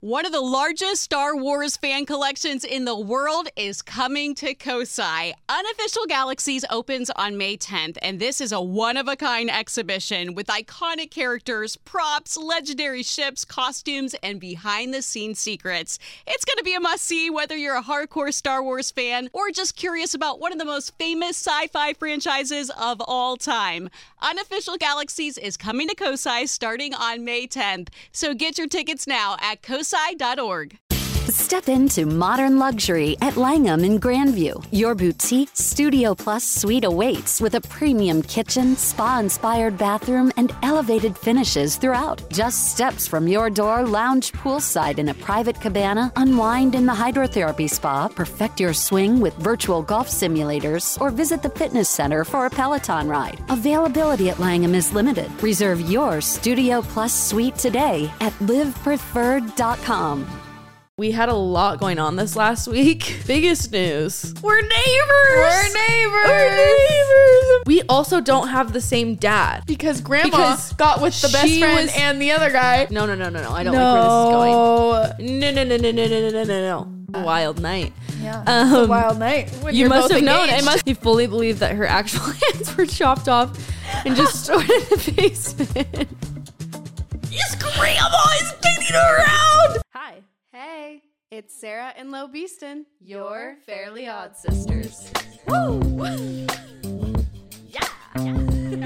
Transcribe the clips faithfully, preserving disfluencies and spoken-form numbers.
One of the largest Star Wars fan collections in the world is coming to Kosai. Unofficial Galaxies opens on May tenth, and this is a one-of-a-kind exhibition with iconic characters, props, legendary ships, costumes, and behind-the-scenes secrets. It's going to be a must-see whether you're a hardcore Star Wars fan or just curious about one of the most famous sci-fi franchises of all time. Unofficial Galaxies is coming to Kosai starting on May tenth, so get your tickets now at kosai dot org. Step into modern luxury at Langham in Grandview. Your boutique Studio Plus suite awaits with a premium kitchen, spa-inspired bathroom, and elevated finishes throughout. Just steps from your door, lounge poolside in a private cabana, unwind in the hydrotherapy spa, perfect your swing with virtual golf simulators, or visit the fitness center for a Peloton ride. Availability at Langham is limited. Reserve your Studio Plus suite today at live preferred dot com. We had a lot going on this last week. Biggest news. We're neighbors. We're neighbors. We're neighbors. We also don't have the same dad. Because grandma Because got with the best she friend was- and the other guy. No, no, no, no, no. I don't no. like where this is going. No, no, no, no, no, no, no, no, no. Wild night. Yeah. Um, it's a wild night. When You you're must both have known. engaged. I must. You fully believe that her actual hands were chopped off and just stored in the basement. His grandma is digging around. Hi. Hey. It's Sarah and Lo Beeston, your Fairly Odd Sisters. Woo! Yeah! Please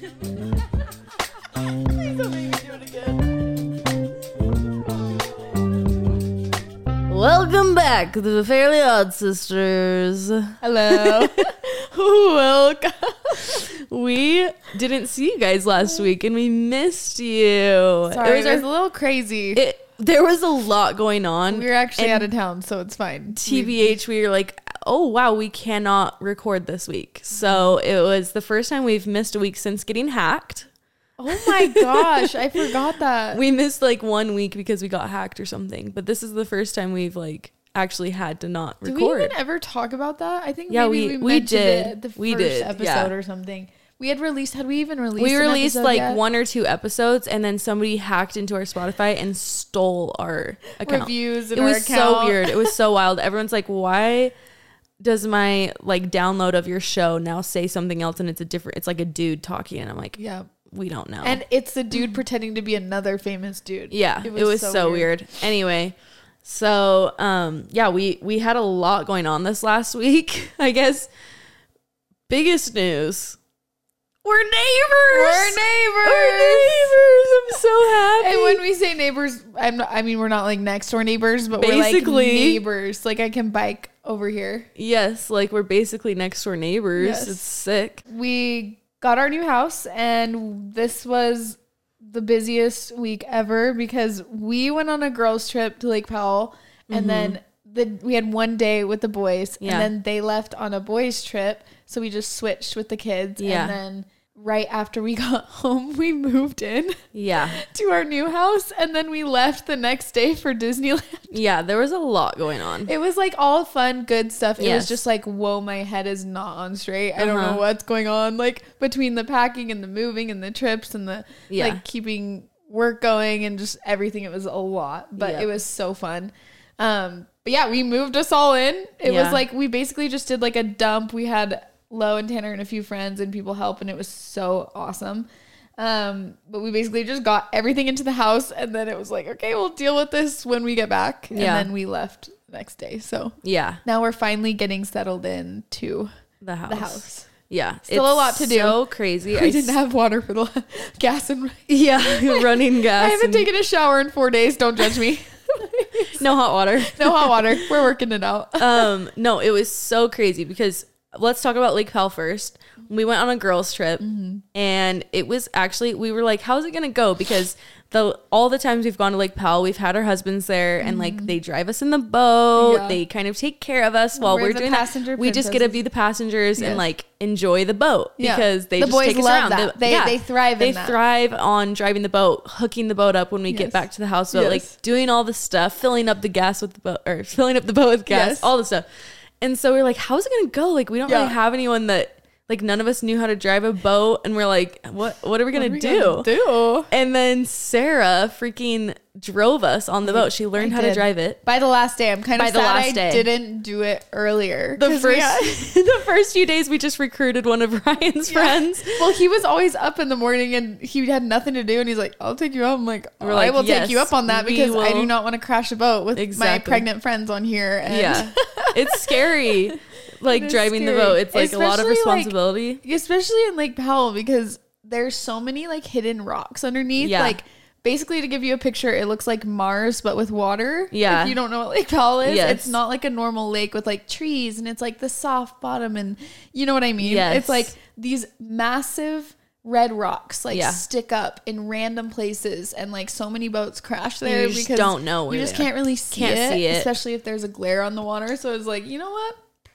don't make me do it again. Welcome back to the Fairly Odd Sisters. Hello. Welcome. We didn't see you guys last week and we missed you. Sorry, it was, it was our, a little crazy. it, there was a lot going on. we were actually and out of town, so it's fine. T B H, we were like, oh, wow, we cannot record this week. So it was the first time we've missed a week since getting hacked. Oh my gosh, I forgot that. We missed like one week because we got hacked or something. But this is the first time we've like actually had to not Did record. we even ever talk about that? I think Yeah, maybe we- we, we mentioned did. it at the We first did, episode yeah. or something. We had released, had we even released We an released episode like yet? one or two episodes and then somebody hacked into our Spotify and stole our account. Reviews in It our was so account. weird. It was so wild. Everyone's like, why does my like download of your show now say something else and it's a different, it's like a dude talking. And I'm like, Yeah. we don't know. And it's the dude pretending to be another famous dude. yeah, it was, so, weird. Anyway, so um, yeah, we, we had a lot going on this last week, I guess. Biggest news. We're neighbors. We're neighbors. We're neighbors. I'm so happy. And when we say neighbors, I'm not, I mean, we're not like next door neighbors, but we're like Basically. neighbors. Like I can bike over here. Yes, like we're basically next door neighbors. Yes. It's sick. We got our new house and this was the busiest week ever because we went on a girls trip to Lake Powell and then the, we had one day with the boys Yeah. and then they left on a boys trip. So we just switched with the kids. Yeah. And then right after we got home, we moved in Yeah. to our new house. And then we left the next day for Disneyland. Yeah, there was a lot going on. It was like all fun, good stuff. It Yes. was just like, whoa, my head is not on straight. I don't Uh-huh. know what's going on. Like between the packing and the moving and the trips and the Yeah. like keeping work going and just everything. It was a lot, but Yep. it was so fun. Um, but yeah, we moved us all in. It Yeah. was like, we basically just did like a dump. We had Lo and Tanner and a few friends and people help. And it was so awesome. Um, but we basically just got everything into the house and then it was like, okay, we'll deal with this when we get back. And Yeah. then we left the next day. So Yeah, now we're finally getting settled in to the house. the house. Yeah, Still a lot to do. So crazy. We I didn't s- have water for the gas and Yeah, running gas. I haven't and taken a shower in four days. Don't judge me. no hot water. No hot water. We're working it out. um, no, it was so crazy because let's talk about Lake Powell first. We went on a girls trip and it was actually, we were like, how's it going to go? Because the, all the times we've gone to Lake Powell, we've had our husbands there and like they drive us in the boat. Yeah. They kind of take care of us while We're we're, the doing passenger that. We just get to princesses. be the passengers Yes. and like enjoy the boat Yeah. because they The just boys take us love around. that. They- they thrive They in that. thrive on driving the boat, hooking the boat up when we Yes. get back to the house. So Yes. like doing all the stuff, filling up the gas with the boat or filling up the boat with gas, Yes. all the stuff. And so we're like, how's it going to go? Like, we don't Yeah. really have anyone that like none of us knew how to drive a boat, and we're like, what what are we gonna, What are we do? gonna do? And then Sarah freaking drove us on the boat. She learned I how to did. drive it. By the last day, I'm kind By of the sad last I day. didn't do it earlier. The 'cause we first had- the first few days we just recruited one of Ryan's Yeah. friends. Well, he was always up in the morning and he had nothing to do, and he's like, "I'll take you up." I'm like, We're I like, will "Yes, take you up on that we because I do will." not want to crash a boat with my Exactly. pregnant friends on here." And Yeah. It's scary. Like It is driving the scary. boat. It's like a lot of Especially, like, responsibility. especially in Lake Powell because there's so many like hidden rocks underneath. Yeah. Like basically, to give you a picture, it looks like Mars but with water. Yeah. If you don't know what Lake Powell is, Yes. it's not like a normal lake with like trees and it's like the soft bottom and you know what I mean. Yes. It's like these massive red rocks like Yeah. stick up in random places and like so many boats crash there You just because don't know where you just they are. can't really see, Can't it, see it. especially if there's a glare on the water. So it's like, you know what?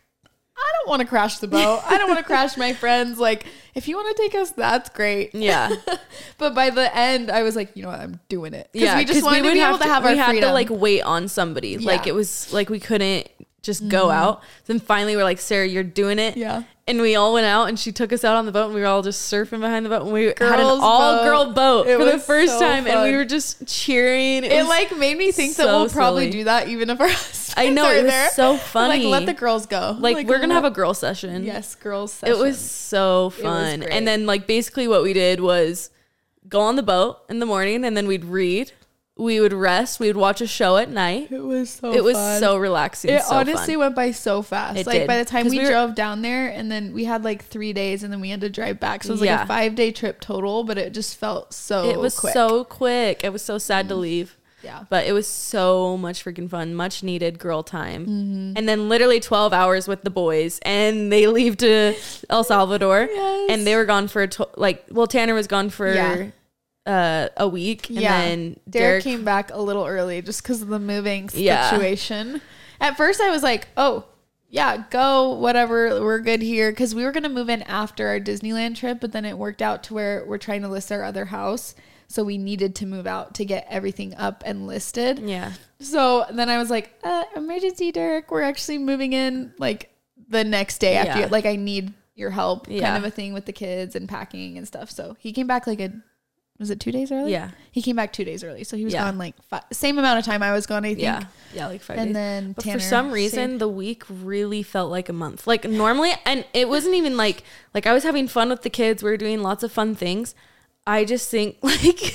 I don't want to crash the boat. I don't want to crash my friends. Like, if you want to take us, that's great. Yeah. But by the end, I was like, you know what? I'm doing it. Because Yeah, we just wanted would to be able to have we our had freedom. to like wait on somebody. Like Yeah. it was like we couldn't just go out. Then finally we're like, Sarah, you're doing it. Yeah. And we all went out and she took us out on the boat and we were all just surfing behind the boat and we had an Girls' all girl boat. boat It for the was first so time and we fun. were just cheering. it was- like made me think that so we'll probably silly. do that even if our husbands I know, are it was there. so Like, funny. let the girls go. like, we're gonna have a let- girl session. yes, girls session. It was so was fun. great. And then like basically what we did was go on the boat in the morning and then we'd read. We would rest. We would watch a show at night. It was so It was fun. so relaxing. It so honestly fun. went by so fast. It like did. by the time 'Cause we, we were- drove down there, and then we had like three days, and then we had to drive back. So it was like Yeah. a five day trip total, but it just felt so. It was quick. so quick. It was so sad to leave. Yeah. But it was so much freaking fun. Much needed girl time. Mm-hmm. And then literally twelve hours with the boys. And they leave to El Salvador. Yes. And they were gone for, a to- like, well, Tanner was gone for Yeah. uh, a week. And Yeah. then Derek, Derek, came back a little early just because of the moving Yeah. situation. At first, I was like, "Oh, yeah, go whatever. We're good here," because we were gonna move in after our Disneyland trip, but then it worked out to where we're trying to list our other house, so we needed to move out to get everything up and listed. yeah. So then I was like, uh, "Emergency, Derek. We're actually moving in like the next day after. Yeah. You, like, I need your help, Yeah. kind of a thing with the kids and packing and stuff." So he came back like a. Was it two days early? Yeah. He came back two days early. So he was Yeah. gone like five, same amount of time I was gone, I think. Yeah. Yeah, like five And days. then But Tanner for some reason, stayed. the week really felt like a month. Like normally, and it wasn't even like, like I was having fun with the kids. We were doing lots of fun things. I just think like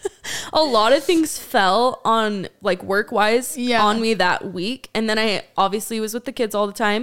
a lot of things fell on like work wise Yeah. on me that week. And then I obviously was with the kids all the time.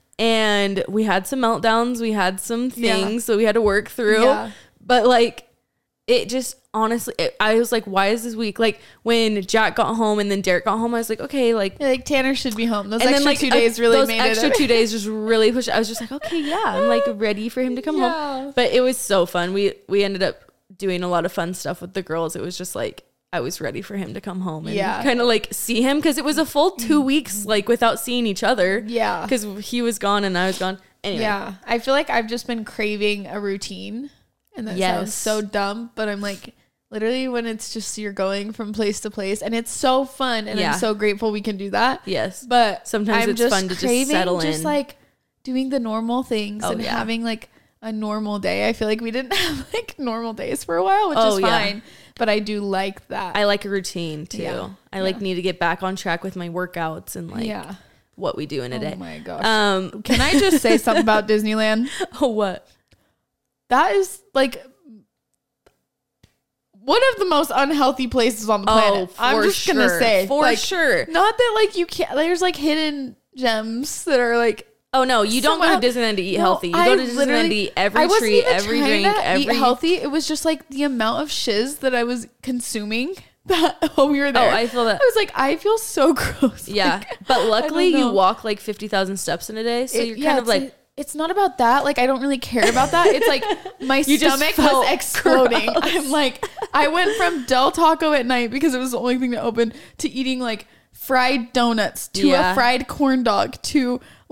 And we had some meltdowns. We had some Yeah. things that we had to work through. Yeah. But like, it just honestly, it, I was like, why is this week? Like when Jack got home and then Derek got home, I was like, okay, like, Yeah, like Tanner should be home. Those and extra then like two uh, days really those made extra it. two days just really pushed. I was just like, okay, yeah, I'm like ready for him to come Yeah. home. But it was so fun. We we ended up doing a lot of fun stuff with the girls. It was just like I was ready for him to come home and Yeah. kind of like see him because it was a full two weeks like without seeing each other. Yeah. because he was gone and I was gone. Anyway, Yeah. I feel like I've just been craving a routine. And that sounds Yes. so dumb, but I'm like, literally when it's just you're going from place to place and it's so fun and Yeah. I'm so grateful we can do that. yes, But Sometimes I'm it's just fun to just craving settle just in. like doing the normal things Oh, and yeah. having like a normal day. I feel like we didn't have like normal days for a while, which Oh, is yeah. fine. But I do like that. I like a routine too. Yeah. I like Yeah. need to get back on track with my workouts and like yeah. what we do in a day. Oh my gosh. Um, Can I just say something about Disneyland? oh what? That is like one of the most unhealthy places on the planet. Oh, I'm for just gonna sure. say, For like, sure. Not that like you can't. There's like hidden gems that are like. Oh no, you don't go Somehow- to Disneyland to eat No, healthy. You I go to Disneyland literally- to eat every I wasn't treat, even every trying drink, to every eat healthy. It was just like the amount of shiz that I was consuming that while we were there. Oh, I feel that. I was like, I feel so gross. Yeah, Like, but luckily don't you know. walk like fifty thousand steps in a day, so it- you're yeah, kind of it's like, it's not about that. Like, I don't really care about that. It's like my You just stomach felt was exploding. gross. I'm like, I went from Del Taco at night because it was the only thing to open to eating like fried donuts to Yeah. a fried corn dog to like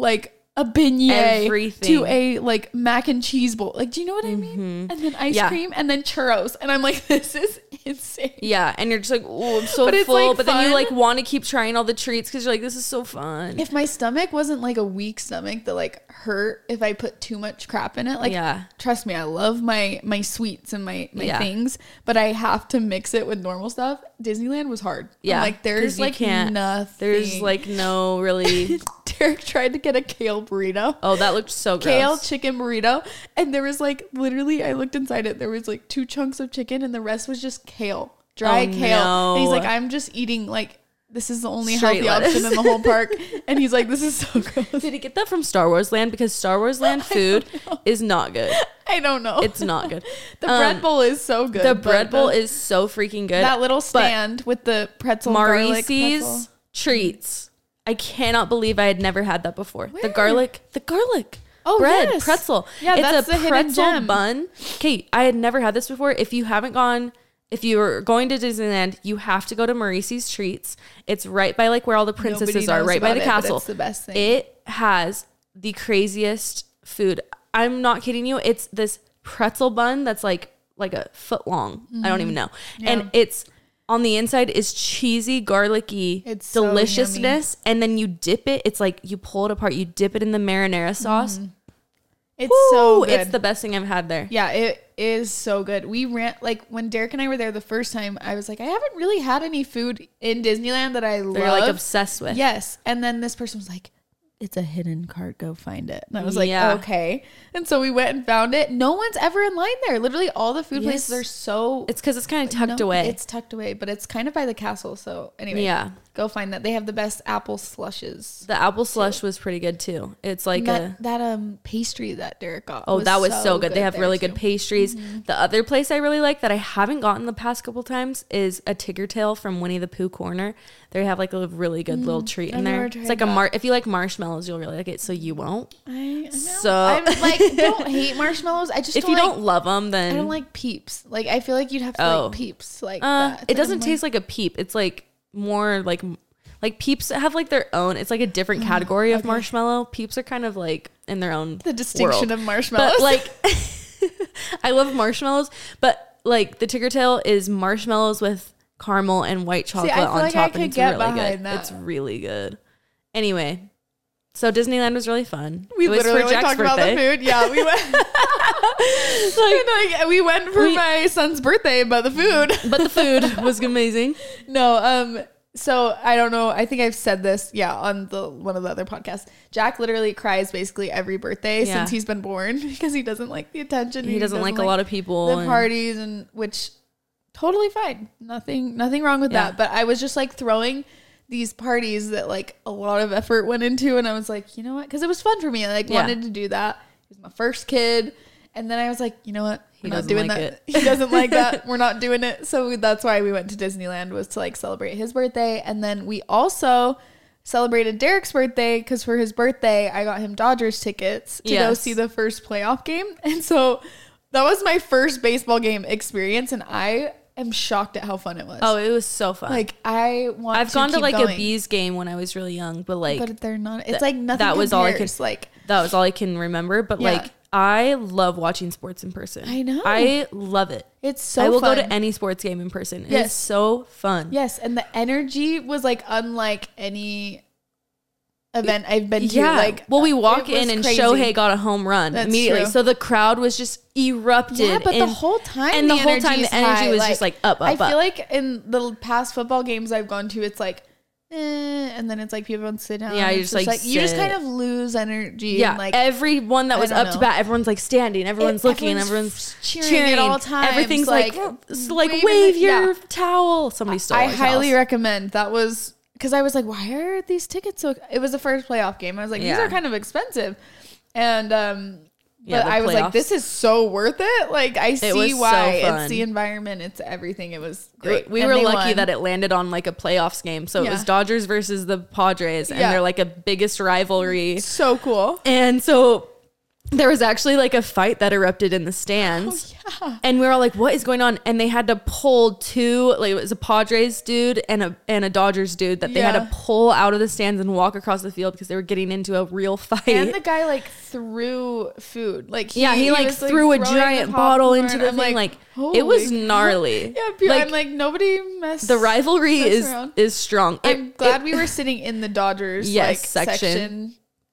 a beignet Everything. to a like mac and cheese bowl. Like, do you know what I mean? And then ice Yeah. cream and then churros. And I'm like, this is insane. Yeah, and you're just like, oh, I'm so But it's, full. like, but then you fun. like want to keep trying all the treats because you're like, this is so fun. If my stomach wasn't like a weak stomach that like hurt if I put too much crap in it, like Yeah. trust me, I love my my sweets and my my Yeah. things, but I have to mix it with normal stuff. Disneyland was hard. I'm Yeah, like 'cause there's you like can't- nothing. There's like no really. Derek tried to get a kale burrito. Oh, that looked so gross. Kale chicken burrito, and there was like literally I looked inside it, there was like two chunks of chicken and the rest was just kale, dry Oh, kale. no. And he's like, I'm just eating like this is the only Straight healthy lettuce. option in the whole park. And he's like, this is so gross. Did he get that from Star Wars Land? Because Star Wars Land food is not good. I don't know. It's not good. The Um, bread bowl is so good. The but bread bowl the- is so freaking good. that little But stand with the pretzel garlic pretzel. Maurice's treats. I cannot believe I had never had that before. The Where? garlic, the garlic. Oh, bread, yes. pretzel. Yeah, it's that's a the hidden pretzel gem. bun. Okay, I had never had this before. If you haven't gone, if you're going to Disneyland, you have to go to Maurice's Treats. It's right by like where all the princesses Nobody are, knows right by about the it, but castle. it's the best thing. It has the craziest food. I'm not kidding you. It's this pretzel bun that's like like a foot long. I don't even know. Yeah. And it's on the inside is cheesy, garlicky It's so deliciousness. And then you dip it. It's like you pull it apart. You dip it in the marinara sauce. It's so Woo! good. It's the best thing I've had there. Yeah, it is so good. We ran like when Derek and I were there the first time, I was like, I haven't really had any food in Disneyland that I They're love. like obsessed with. Yes. And then this person was like, it's a hidden cart, go find it. And I was like, Yeah. okay. And so we went and found it. No one's ever in line there. Literally all the food Yes. places are so It's because it's kind of tucked no, away. It's tucked away, but it's kind of by the castle. So anyway, Yeah. go find that. They have the best apple slushes. The apple slush was pretty good too. It's like that, a that um pastry that Derek got. oh, that was so good. They have there, really too. good pastries. The other place I really like that I haven't gotten the past couple times is a Tigger Tail from Winnie the Pooh Corner. They have like a really good little treat in I've there. never It's tried like a that. mar. If you like marshmallows, you'll really like it. So you won't. I, I know. So- I'm like, don't hate marshmallows. I just If don't you like, don't love them, then I don't like Peeps. Like I feel like you'd have to Oh. like Peeps. Like Uh, that. it doesn't taste like a peep. It's like more like like Peeps have like their own. It's like a different category of marshmallow. Peeps are kind of like in their own the distinction world. of marshmallows. But like, I love marshmallows, but like the Tigger Tail is marshmallows with caramel and white chocolate I feel on like top, I and could it's get really behind good. that. It's really good. Anyway, so Disneyland was really fun. we It was literally for only Jack's talked about the birthday. food. Yeah, we went. And, like, we went for We- my son's birthday, but the food. But the food was amazing. No, um, so I don't know. I think I've said this, yeah, on the one of the other podcasts. Jack literally cries basically every birthday Yeah. since he's been born because he doesn't like the attention. He doesn't like a lot of people. the and- parties, and which totally fine. Nothing, nothing wrong with Yeah. that. But I was just like throwing these parties that like a lot of effort went into, and I was like, you know what? Because it was fun for me. I like Yeah. wanted to do that. He was my first kid, and then I was like, you know what? He We're not doesn't doing like that. it. He doesn't like that. We're not doing it. So that's why we went to Disneyland, was to like celebrate his birthday. And then we also celebrated Derek's birthday because for his birthday, I got him Dodgers tickets to go Yes. see the first playoff game. And so that was my first baseball game experience. And I am shocked at how fun it was. Oh, it was so fun. like I want I've to gone to keep like going, a bees game when I was really young, but like but they're not. It's th- like nothing. that was all I compares. could- like. that was all I can remember. But Yeah. like I love watching sports in person. I know. I love it. It's so I will fun. go to any sports game in person. Yes. It's so fun. Yes, and the energy was like unlike any event I've been to. Yeah. Like, well, we walk it was in and crazy. Shohei got a home run That's immediately. true. So the crowd was just erupted. Yeah, but the and- whole time, and the whole energy time is the energy high. was just like up, up, I up. feel like in the past football games I've gone to, it's like, eh, and then it's like people don't sit down. Yeah, you It's just, like, you just sit. kind of lose energy. Yeah, and like everyone that I was don't up to know. bat, everyone's like standing, everyone's It- looking, everyone's everyone's cheering at all times, Everything's like, like, s- like waving wave it- your yeah. towel. Somebody stole. I our highly towels. recommend. That was because I was like, why are these tickets so? It was the first playoff game. I was like, these Yeah. are kind of expensive, and um, Yeah, but the I was like, playoffs. this is so worth it. Like I see was so why. fun. It's the environment. It's everything. It was great. We And were they lucky won. that it landed on like a playoffs game. So it Yeah. was Dodgers versus the Padres, and Yeah. they're like a biggest rivalry. so cool. And so there was actually like a fight that erupted in the stands. Oh, yeah. And we were all like, what is going on? And they had to pull two, like it was a Padres dude and a and a Dodgers dude that they Yeah. had to pull out of the stands and walk across the field because they were getting into a real fight. And the guy like threw food. Like yeah, he, like was, threw a throwing giant the bottle popcorn. into the I'm thing. Like, holy it was cow. gnarly. Yeah, people, Like, I'm like, nobody messed. the rivalry mess is around. is strong. It- I'm glad it- we were sitting in the Dodgers Yes, like section. section.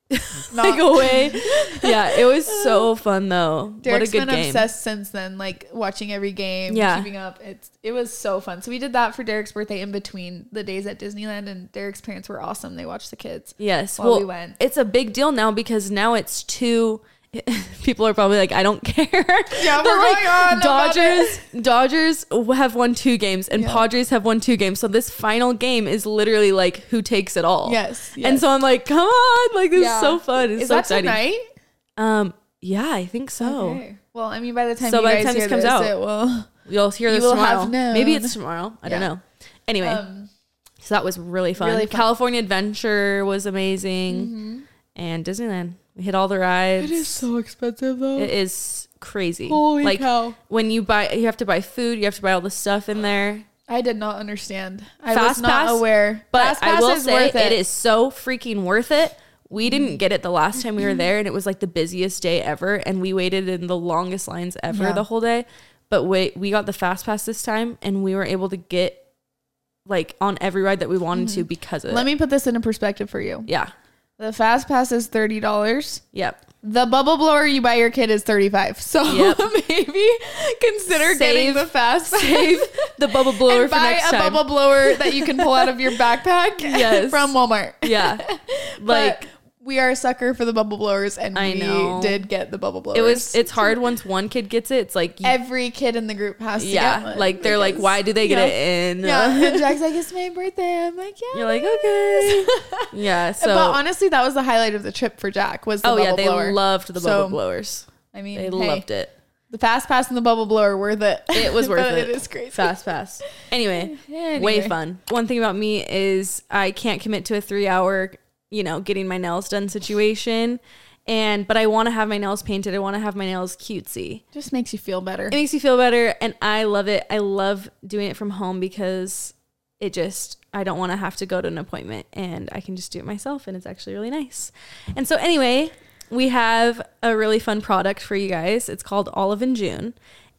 like Not, away. Yeah, it was so fun though. Derek's what a good been game. obsessed since then, like watching every game, Yeah. keeping up. It's it was so fun. So we did that for Derek's birthday in between the days at Disneyland, and Derek's parents were awesome. They watched the kids. Yes. while well, we went. it's a big deal now because now it's two. People are probably like, I don't care. Yeah, But, we're like, going on about Dodgers, Dodgers have won two games, and Yeah. Padres have won two games. So this final game is literally like who takes it all. Yes, And yes. so I'm like, come on, like this Yeah. is so fun. It's Is so that exciting. tonight? Um, yeah, I think so. Okay. Well, I mean, by the time So you by the guys time this hear comes this, out, it will. You'll hear You this will tomorrow. have known. Maybe it's tomorrow. I don't Yeah. know. Anyway, Um, so that was really fun. really fun. California Adventure was amazing, and Disneyland. We hit all the rides. it is so expensive though. It is crazy. Holy like cow! when you buy, you have to buy food. You have to buy all the stuff in there. I did not understand. I Fast was not Pass, aware. But Fast I Pass will is say worth it is so freaking worth it. We didn't get it the last time we were there, and it was like the busiest day ever, and we waited in the longest lines ever Yeah. the whole day. But wait, we got the Fast Pass this time, and we were able to get like on every ride that we wanted to because of Let it. me put this into perspective for you. Yeah. The Fast Pass is thirty dollars. Yep. The bubble blower you buy your kid is thirty-five. So Yep. maybe consider getting Save- the Fast Pass. Save the bubble blower and for buy next a time. bubble blower that you can pull out of your backpack Yes. from Walmart. Yeah. Like Like we are a sucker for the bubble blowers, and I we know. did get the bubble blowers. it was. It's hard once one kid gets it. It's like you, Every kid in the group has to get yeah. one. Like they're like, because- why do they get yeah. it in? Yeah, and Jack's like, it's my birthday. I'm like, yeah. You're like, okay. Yeah. So but honestly, that was the highlight of the trip for Jack. Was the oh bubble yeah, they blower. loved the So, bubble blowers. I mean, They hey, loved it. The Fast Pass and the bubble blower were the. It was worth but it. It is crazy. Fast pass. Anyway, Anyway. way fun. One thing about me is I can't commit to a three hour, you know, getting my nails done situation. And but I want to have my nails painted. I want to have my nails cutesy. Just makes you feel better. It makes you feel better, and I love it. I love doing it from home because it just I don't want to have to go to an appointment, and I can just do it myself, and it's actually really nice. And so anyway, we have a really fun product for you guys. It's called Olive and June,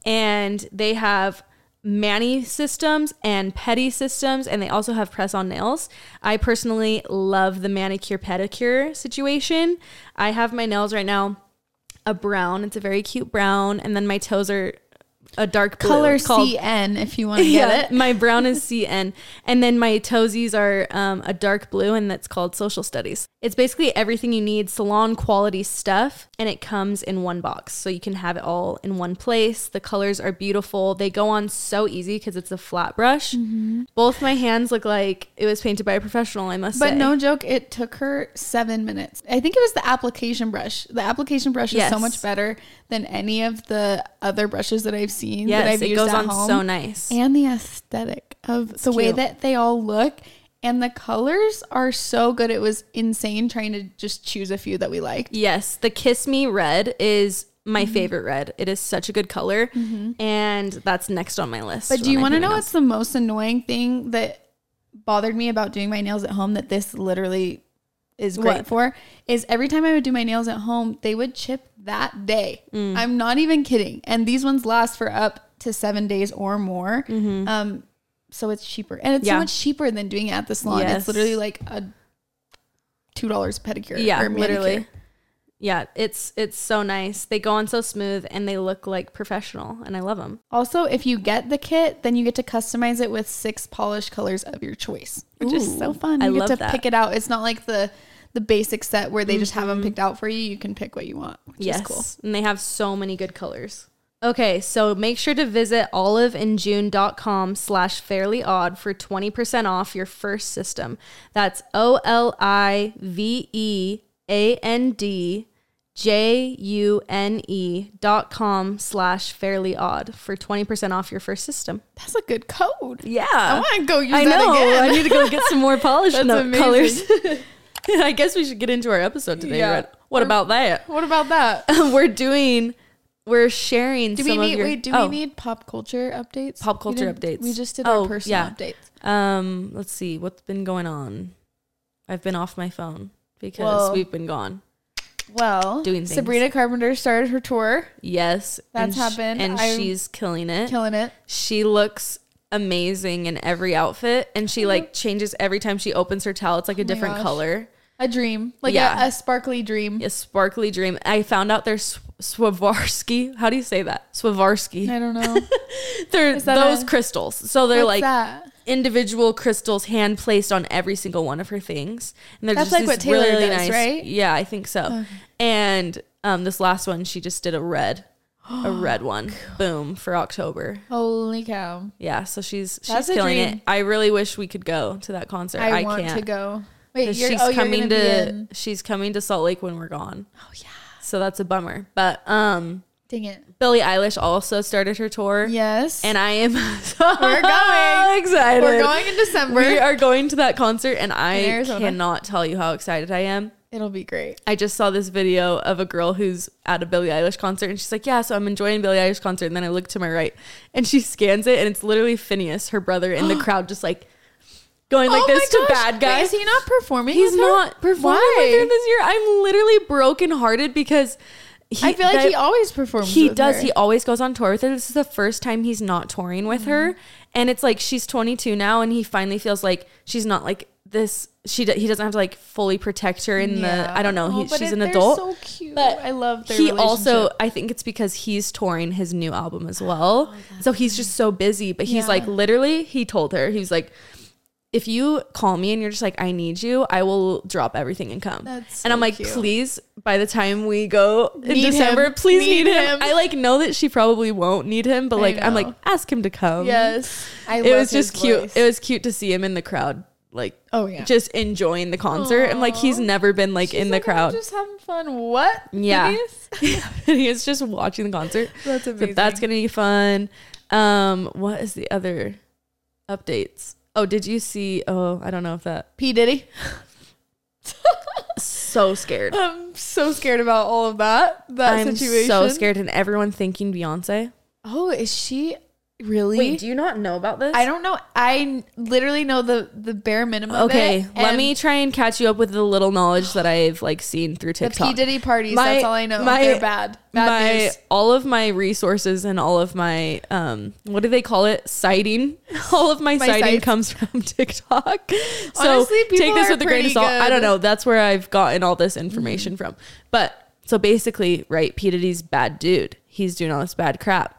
and they have mani systems and pedi systems, and they also have press-on nails. I personally love the manicure pedicure situation. I have my nails right now a brown. It's a very cute brown, and then my toes are a dark blue. Color called- C N if you want to get yeah, it. my brown is C N, and then my toesies are um, a dark blue, and that's called Social Studies. It's basically everything you need, salon quality stuff, and it comes in one box, so you can have it all in one place. The colors are beautiful. They go on so easy because it's a flat brush. Mm-hmm. Both my hands look like it was painted by a professional, I must But say. no joke, it took her seven minutes. I think it was the application brush. The application brush is so Yes. much better than any of the other brushes that I've seen. yes, that I've it used goes at on home. so nice. And the aesthetic of the way cute. that they all look. And the colors are so good. It was insane trying to just choose a few that we liked. Yes, the Kiss Me red is my favorite red. It is such a good color, and that's next on my list. But do you when I want to paint my know nails. what's the most annoying thing that bothered me about doing my nails at home that this literally is great What? for? Is every time I would do my nails at home, they would chip that day. Mm. I'm not even kidding. And these ones last for up to seven days or more. Um, so it's cheaper. And it's Mm-hmm. Yeah. so much cheaper than doing it at the salon. Yes. It's literally like a two dollars pedicure. Yeah, or manicure. literally. Yeah, it's it's so nice. They go on so smooth, and they look like professional, and I love them. Also, if you get the kit, then you get to customize it with six polished colors of your choice, which is so Ooh, fun. You I get love to that. pick it out. It's not like the the basic set where they just have them picked out for you. You can pick what you want, which Yes, is cool. and they have so many good colors. Okay, so make sure to visit oliveandjune.com slash fairly odd for twenty percent off your first system. That's O L I V E A N D J U N E dot com slash fairly odd for twenty percent off your first system. That's a good code. Yeah. I want to go use I that know. again. I need to go get some more polished That's note amazing. colors. I guess we should get into our episode today. Yeah. Red. What about that? What about that? we're doing, we're sharing Do some we need, of your... wait, do oh, we need pop culture updates? Pop We culture didn't- updates. We just did Oh, our personal yeah. updates. Um, let's see. What's been going on? I've been off my phone because Well, we've been gone. Well, Doing things. Sabrina Carpenter started her tour. Yes. That's and sh- happened. and I- she's killing it. Killing it. She looks amazing in every outfit, and she like changes every time she opens her towel. It's like a Oh my different gosh. color. A dream. Like Yeah. a, a sparkly dream. A sparkly dream. I found out they're Sw- Swarovski. How do you say that? Swarovski. I don't know. They're Is that those a- crystals. So they're What's like that? individual crystals hand placed on every single one of her things. And they're That's just like what these Taylor really does, nice, right? Yeah, I think so. And um, this last one, she just did a red, a red one. Boom, for October. Holy cow. Yeah, so she's she's That's a killing dream. it. I really wish we could go to that concert. I, I, want can't. to go. Wait, 'Cause you're, she's oh, you're coming gonna be to in- she's coming to Salt Lake when we're gone. Oh yeah. So that's a bummer. But um Dang it. Billie Eilish also started her tour. Yes. And I am so We're going. excited. We're going in December. We are going to that concert, and I In Arizona. cannot tell you how excited I am. It'll be great. I just saw this video of a girl who's at a Billie Eilish concert, and she's like, yeah, so I'm enjoying Billie Eilish concert. And then I look to my right, and she scans it, and it's literally Phineas, her brother, in the crowd, just like going like Oh this my to gosh. bad guy. Wait, is he not performing? He's with her? not performing Why? with her this year. I'm literally brokenhearted because he, I feel like that- he always performs. he with does. her. He always goes on tour with her. This is the first time he's not touring with her, and it's like she's twenty-two now, and he finally feels like she's not like this. She do, he doesn't have to like fully protect her in Yeah. the. I don't know. Oh, He, but she's it- an they're adult. So cute. But I love their he also, relationship. I think it's because he's touring his new album as well. So he's just so busy. But he's Yeah. like, literally, he told her, he was like, if you call me and you're just like, I need you, I will drop everything and come. That's and I'm so like, cute. please, by the time we go in Need December, him. please Need need, him. him. I like know that she probably won't need him, but I like, I'm know. like, ask him to come. Yes. I It love was just his cute. voice. It was cute to see him in the crowd. Like, Oh, yeah. just enjoying the concert. And like, he's never been like She's in the like, I'm crowd. just having fun. What? Yeah. Phineas? He is just watching the concert. That's So amazing. that's gonna be fun. Um, what is the other updates? Oh, did you see? Oh, I don't know if that. P. Diddy. So scared. I'm so scared about all of that. That I'm situation. so scared, and everyone thinking Beyonce. Oh, is she really? Wait, do you not know about this? I don't know. I literally know the the bare minimum. of Okay, it, let and me try and catch you up with the little knowledge that I've like seen through The TikTok. P Diddy parties. My- that's all I know. my- They're bad. Bad my news. all of my resources and all of my um what do they call it citing all of my, My citing sites. comes from TikTok. So Honestly, people take this are with a grain of pretty salt. I good. don't know, that's where I've gotten all this information from. But so basically, right, P Diddy's bad dude, he's doing all this bad crap.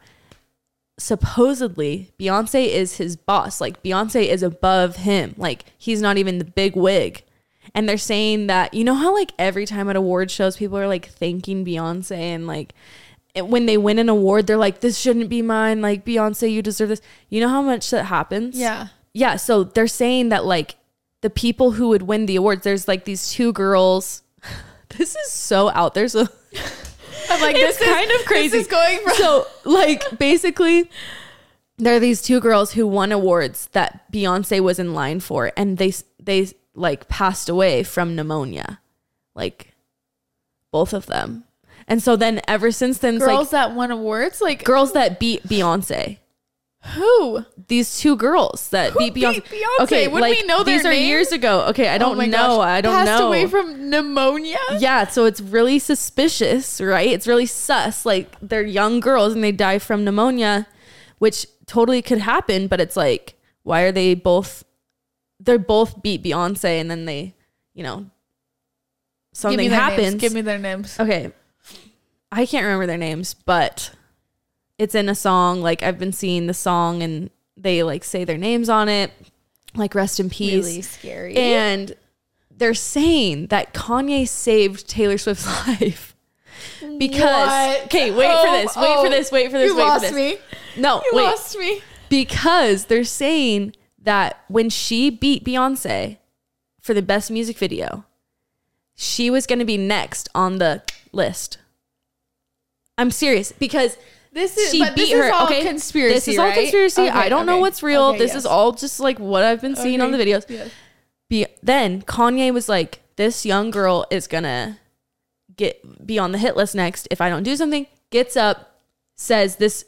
Supposedly Beyonce is his boss, like Beyonce is above him, like he's not even the big wig. And they're saying that, you know how like every time at award shows people are like thanking Beyonce, and like it- when they win an award they're like, this shouldn't be mine, like Beyonce, you deserve this. You know how much that happens? Yeah. Yeah, so they're saying that like the people who would win the awards, there's like these two girls. This is so out there, so I'm like, it's this is kind of crazy. This is going from So like basically there are these two girls who won awards that Beyonce was in line for, and they they like passed away from pneumonia, like both of them. And so then ever since then, it's girls like that won awards. Like girls that beat Beyonce. who? These two girls that Who beat Beyonce. beat Beyonce? Okay, Wouldn't like we know their these are names? years ago. Okay, I don't Oh my know. gosh. I don't Passed know. away from pneumonia. Yeah, so it's really suspicious, right? It's really sus. Like they're young girls and they die from pneumonia, which totally could happen, but it's like, why are they both they're both beat Beyonce, and then they, you know, Give me something their happens. Names. Give me their names. Okay. I can't remember their names, but it's in a song. Like I've been seeing the song and they like say their names on it, like rest in peace. Really scary. And they're saying that Kanye saved Taylor Swift's life. Because What? okay, wait for this. Wait Oh, for this. Wait for this. You wait lost for this. me. No, You wait. lost me. Because they're saying that when she beat Beyonce for the best music video, she was going to be next on the list. I'm serious, because This is she but beat this her. is all okay, conspiracy. This is all right? conspiracy. Okay, I don't know okay. what's real. Okay, this yes. is all just like what I've been seeing on the Okay, videos. yes. Be- then Kanye was like, this young girl is gonna get be on the hit list next if I don't do something. Gets up, says this,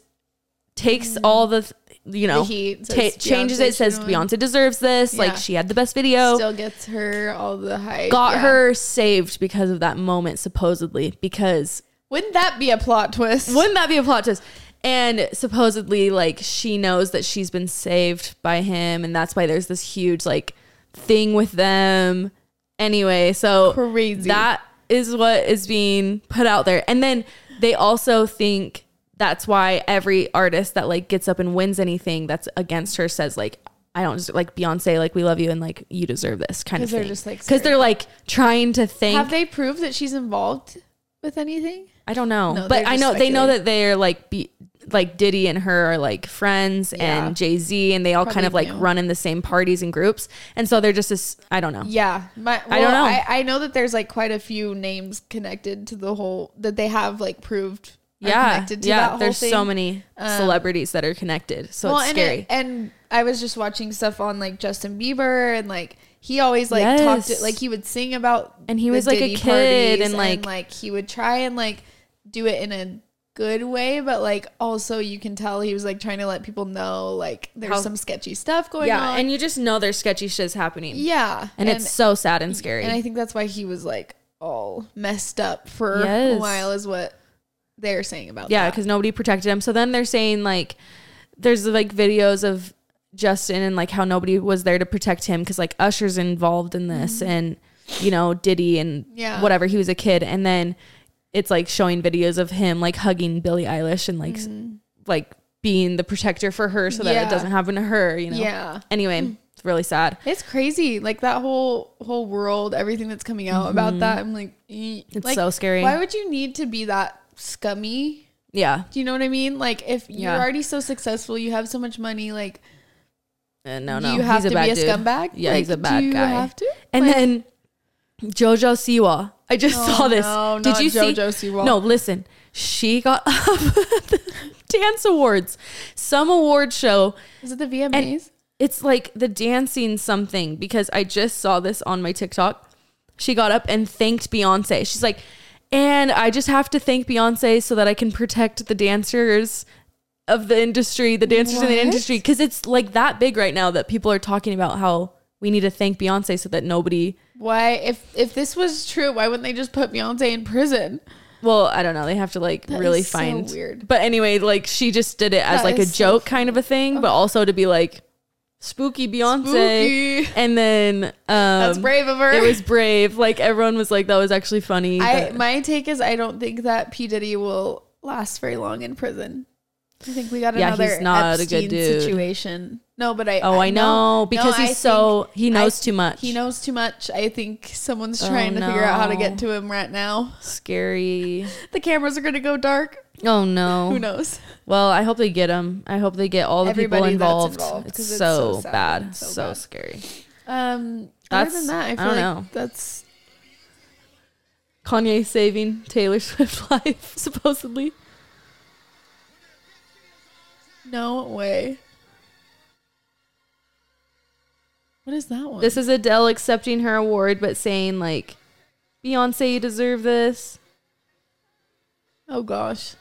takes mm. all the you know, the heat, ta- changes it, says Beyonce deserves this. Yeah. Like, she had the best video. Still gets her all the hype. Got yeah. her saved because of that moment, supposedly. Because wouldn't that be a plot twist? Wouldn't that be a plot twist? And supposedly, like, she knows that she's been saved by him, and that's why there's this huge, like, thing with them. Anyway, so crazy. That is what is being put out there. And then they also think that's why every artist that like gets up and wins anything that's against her says like, I don't deserve, like Beyonce, like we love you and like you deserve this kind of thing. Because they're, like, they're like trying to think. Have they proved that she's involved with anything? I don't know, no, but I know they know that they're like be, like Diddy and her are like friends, yeah. and Jay-Z, and they all Probably kind of like knew. run in the same parties and groups, and so they're just this. I don't know. Yeah, my, well, I don't know. I, I know that there's like quite a few names connected to the whole that they have like proved. Yeah, to yeah. That there's thing. so many celebrities um, that are connected, so well, it's and scary. It, and I was just watching stuff on like Justin Bieber, and like he always like yes. talked to, like he would sing about, and he was like Diddy a kid, and like and, like he would try and like do it in a good way, but like also you can tell he was like trying to let people know like there's How, some sketchy stuff going yeah, on. Yeah, and you just know there's sketchy shit's happening. Yeah, and, and it's so sad and scary. And I think that's why he was like all messed up for yes. a while, is what they're saying about yeah, that. because nobody protected him. So then they're saying like there's like videos of Justin and like how nobody was there to protect him because like Usher's involved in this, mm-hmm. and you know Diddy and yeah. whatever, he was a kid, and then it's like showing videos of him like hugging Billie Eilish and like mm-hmm. like being the protector for her so that yeah. it doesn't happen to her, you know. Yeah. Anyway, it's really sad. It's crazy, like that whole whole world, everything that's coming out mm-hmm. about that. I'm like, eh. it's like, so scary. Why would you need to be that scummy? Yeah. Do you know what I mean? Like if you're yeah. already so successful, you have so much money, like uh, no, no, you have he's to a be a dude. scumbag. Yeah, like, he's a bad do you guy. Have to? And like, then JoJo Siwa. I just oh, saw this. No, Did you JoJo see? Siwa. No, listen. She got up at the dance awards, some award show. Is it the V M As? It's like the dancing something, because I just saw this on my TikTok. She got up and thanked Beyonce. She's like, and I just have to thank Beyonce so that I can protect the dancers of the industry, the dancers what? in the industry. Because it's like that big right now that people are talking about how we need to thank Beyonce so that nobody... Why, if if this was true, why wouldn't they just put Beyonce in prison? Well, I don't know. They have to like that really is find... so weird. But anyway, like she just did it as that like a joke so kind of a thing, oh. but also to be like... Spooky Beyonce. Spooky. And then um that's brave of her. It was brave. Like everyone was like, that was actually funny. I my take is I don't think that P. Diddy will last very long in prison. I think we got yeah, another he's not Epstein a good dude. situation. No, but I Oh, I, I know. Because no, he's I so he knows I, too much. He knows too much. I think someone's trying oh, to figure out how to get to him right now. Scary. The cameras are gonna go dark. Oh no. Who knows? Well, I hope they get him. I hope they get all the Everybody people involved. involved it's, it's so, so bad. so, so bad. scary. Um that's, other than that, I feel I don't like know. that's Kanye saving Taylor Swift's life, supposedly. No way. What is that one? This is Adele accepting her award, but saying like, Beyonce, you deserve this. Oh gosh.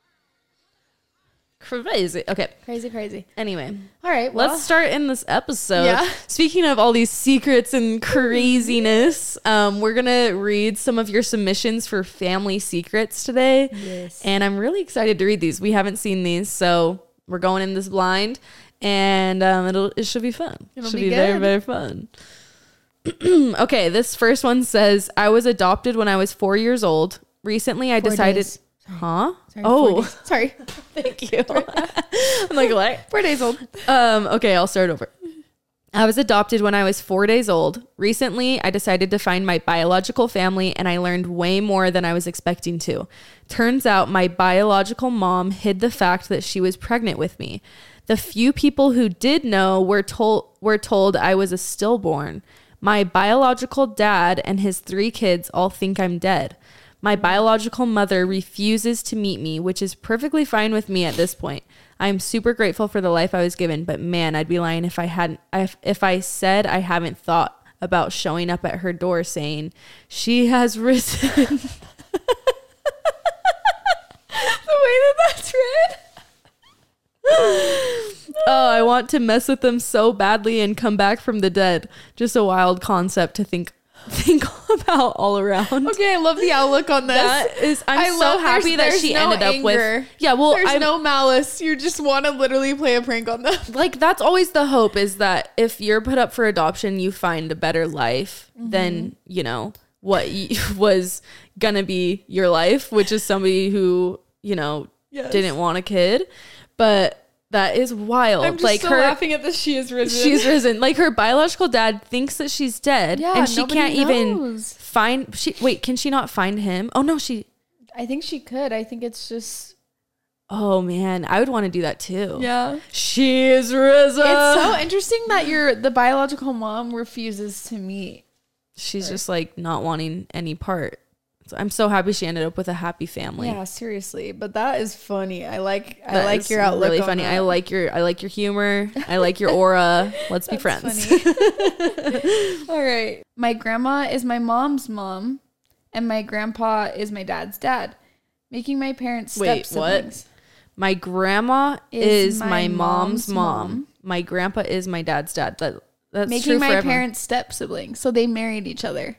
Crazy. Okay. Crazy, crazy. Anyway. All right. Well, let's start in this episode. Yeah. Speaking of all these secrets and craziness, um, we're going to read some of your submissions for family secrets today. Yes. And I'm really excited to read these. We haven't seen these, so we're going in this blind, and um, it'll it should be fun. It'll should be, be good. very, very fun. Okay, this first one says, I was adopted when I was four years old. Recently, I four decided... Days. Huh? Sorry, oh, sorry. Thank you. I'm like, what? Four days old. Um, okay, I'll start over. I was adopted when I was four days old. Recently, I decided to find my biological family, and I learned way more than I was expecting to. Turns out my biological mom hid the fact that she was pregnant with me. The few people who did know were told were told I was a stillborn. My biological dad and his three kids all think I'm dead. My biological mother refuses to meet me, which is perfectly fine with me at this point. I'm super grateful for the life I was given, but man, I'd be lying if I hadn't, if, if I said I haven't thought about showing up at her door saying, she has risen. Oh, I want to mess with them so badly and come back from the dead. Just a wild concept to think think about all around. Okay, I love the outlook on this. That is, I'm I so love- happy there's- that she there's no ended up anger. with. Yeah, well, There's I'm, no malice. You just want to literally play a prank on them. like that's always the hope, is that if you're put up for adoption, you find a better life Mm-hmm. than, you know, what y- was gonna be your life, which is somebody who, you know, Yes. didn't want a kid. But that is wild. I'm just like so her laughing at this. She is risen. she's risen. Like her biological dad thinks that she's dead, Yeah, and she nobody can't even knows. find she wait, can she not find him? Oh no, she I think she could. I think it's just Oh man, I would want to do that too. yeah. She is risen. It's so interesting that your the biological mom refuses to meet. She's just like not wanting any part. So I'm so happy she ended up with a happy family. Yeah, seriously. But that is funny. I like I That like is your outlook. Really on funny. that. I like your I like your humor. I like your aura. Let's be That's friends. funny. All right. My grandma is my mom's mom, and my grandpa is my dad's dad, making my parents step Wait, what? siblings. My grandma is, Is my, my mom's, mom's mom. mom. My grandpa is my dad's dad. That that's Making true my for everyone. parents step siblings. So they married each other.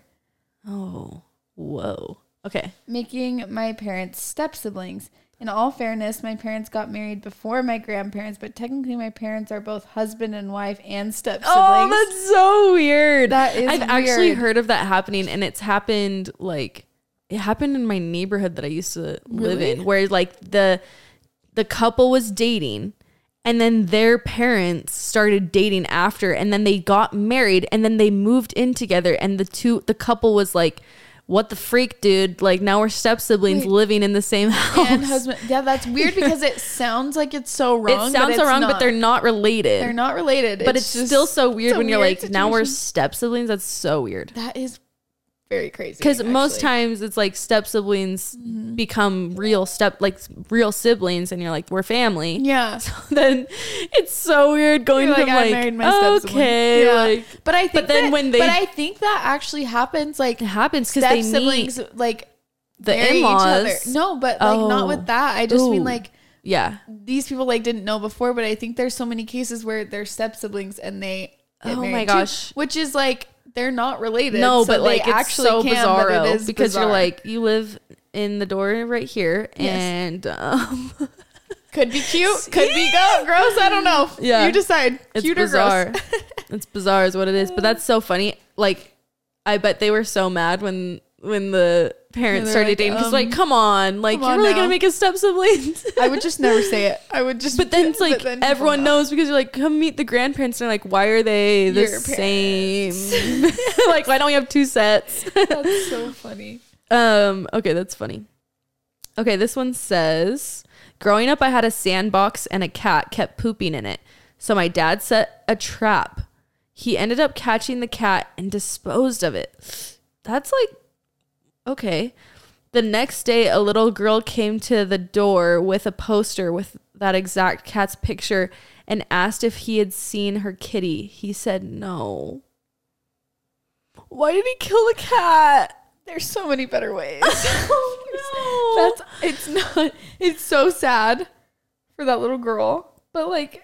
Oh, whoa. Okay. Making my parents step siblings. In all fairness, my parents got married before my grandparents, but technically my parents are both husband and wife and step siblings. Oh, that's so weird. That is I've actually weird. heard of that happening, and it's happened like it happened in my neighborhood that I used to live Really? in, where like the the couple was dating, and then their parents started dating after, and then they got married, and then they moved in together, and the two the couple was like, what the freak, dude? Like now we're step siblings Wait. living in the same house. and husband. Yeah, that's weird because it sounds like it's so wrong. It sounds but so it's wrong, not. but they're not related. They're not related. But it's, just- still so weird it's a when you're weird like, now we're situation. step siblings. That's so weird. That is very crazy. Because most actually. times it's like step siblings become real step, like real siblings, and you're like, we're family. yeah. Then it's so weird going You're from like, I like, married my step-sibling. okay, Yeah. like But I think But then that, when they- but I think that actually happens. Like it happens because step they siblings, meet like the marry each in-laws. other. No, but like not Oh. with that. I just mean Ooh. like Yeah. these people like didn't know before. But I think there's so many cases where they're step siblings and they get Oh married my too, gosh. which is like they're not related. No, so but they like it's actually so can, bizarro but it is because you're bizarre. like, you live in the door right here, Yes. and um, could be cute, could be go gross. I don't know. Yeah. You decide. it's Cute bizarre. or gross. It's bizarre is what it is, but that's so funny. Like, I bet they were so mad when when the parents they're started like, dating because um, like, come on, like come you're on really now. gonna make us step siblings. I would just never say it. I would just. But then it's like but then people everyone know. knows because you're like, come meet the grandparents. And they're like, why are they the Your same? Like, why don't we have two sets? That's so funny. Um, okay, that's funny. Okay, this one says, growing up, I had a sandbox and a cat kept pooping in it. So my dad set a trap. He ended up catching the cat and disposed of it. That's like, okay. The next day, a little girl came to the door with a poster with that exact cat's picture and asked if he had seen her kitty. He said no. Why did he kill the cat? There's so many better ways. Oh, That's it's not. It's so sad for that little girl. But like,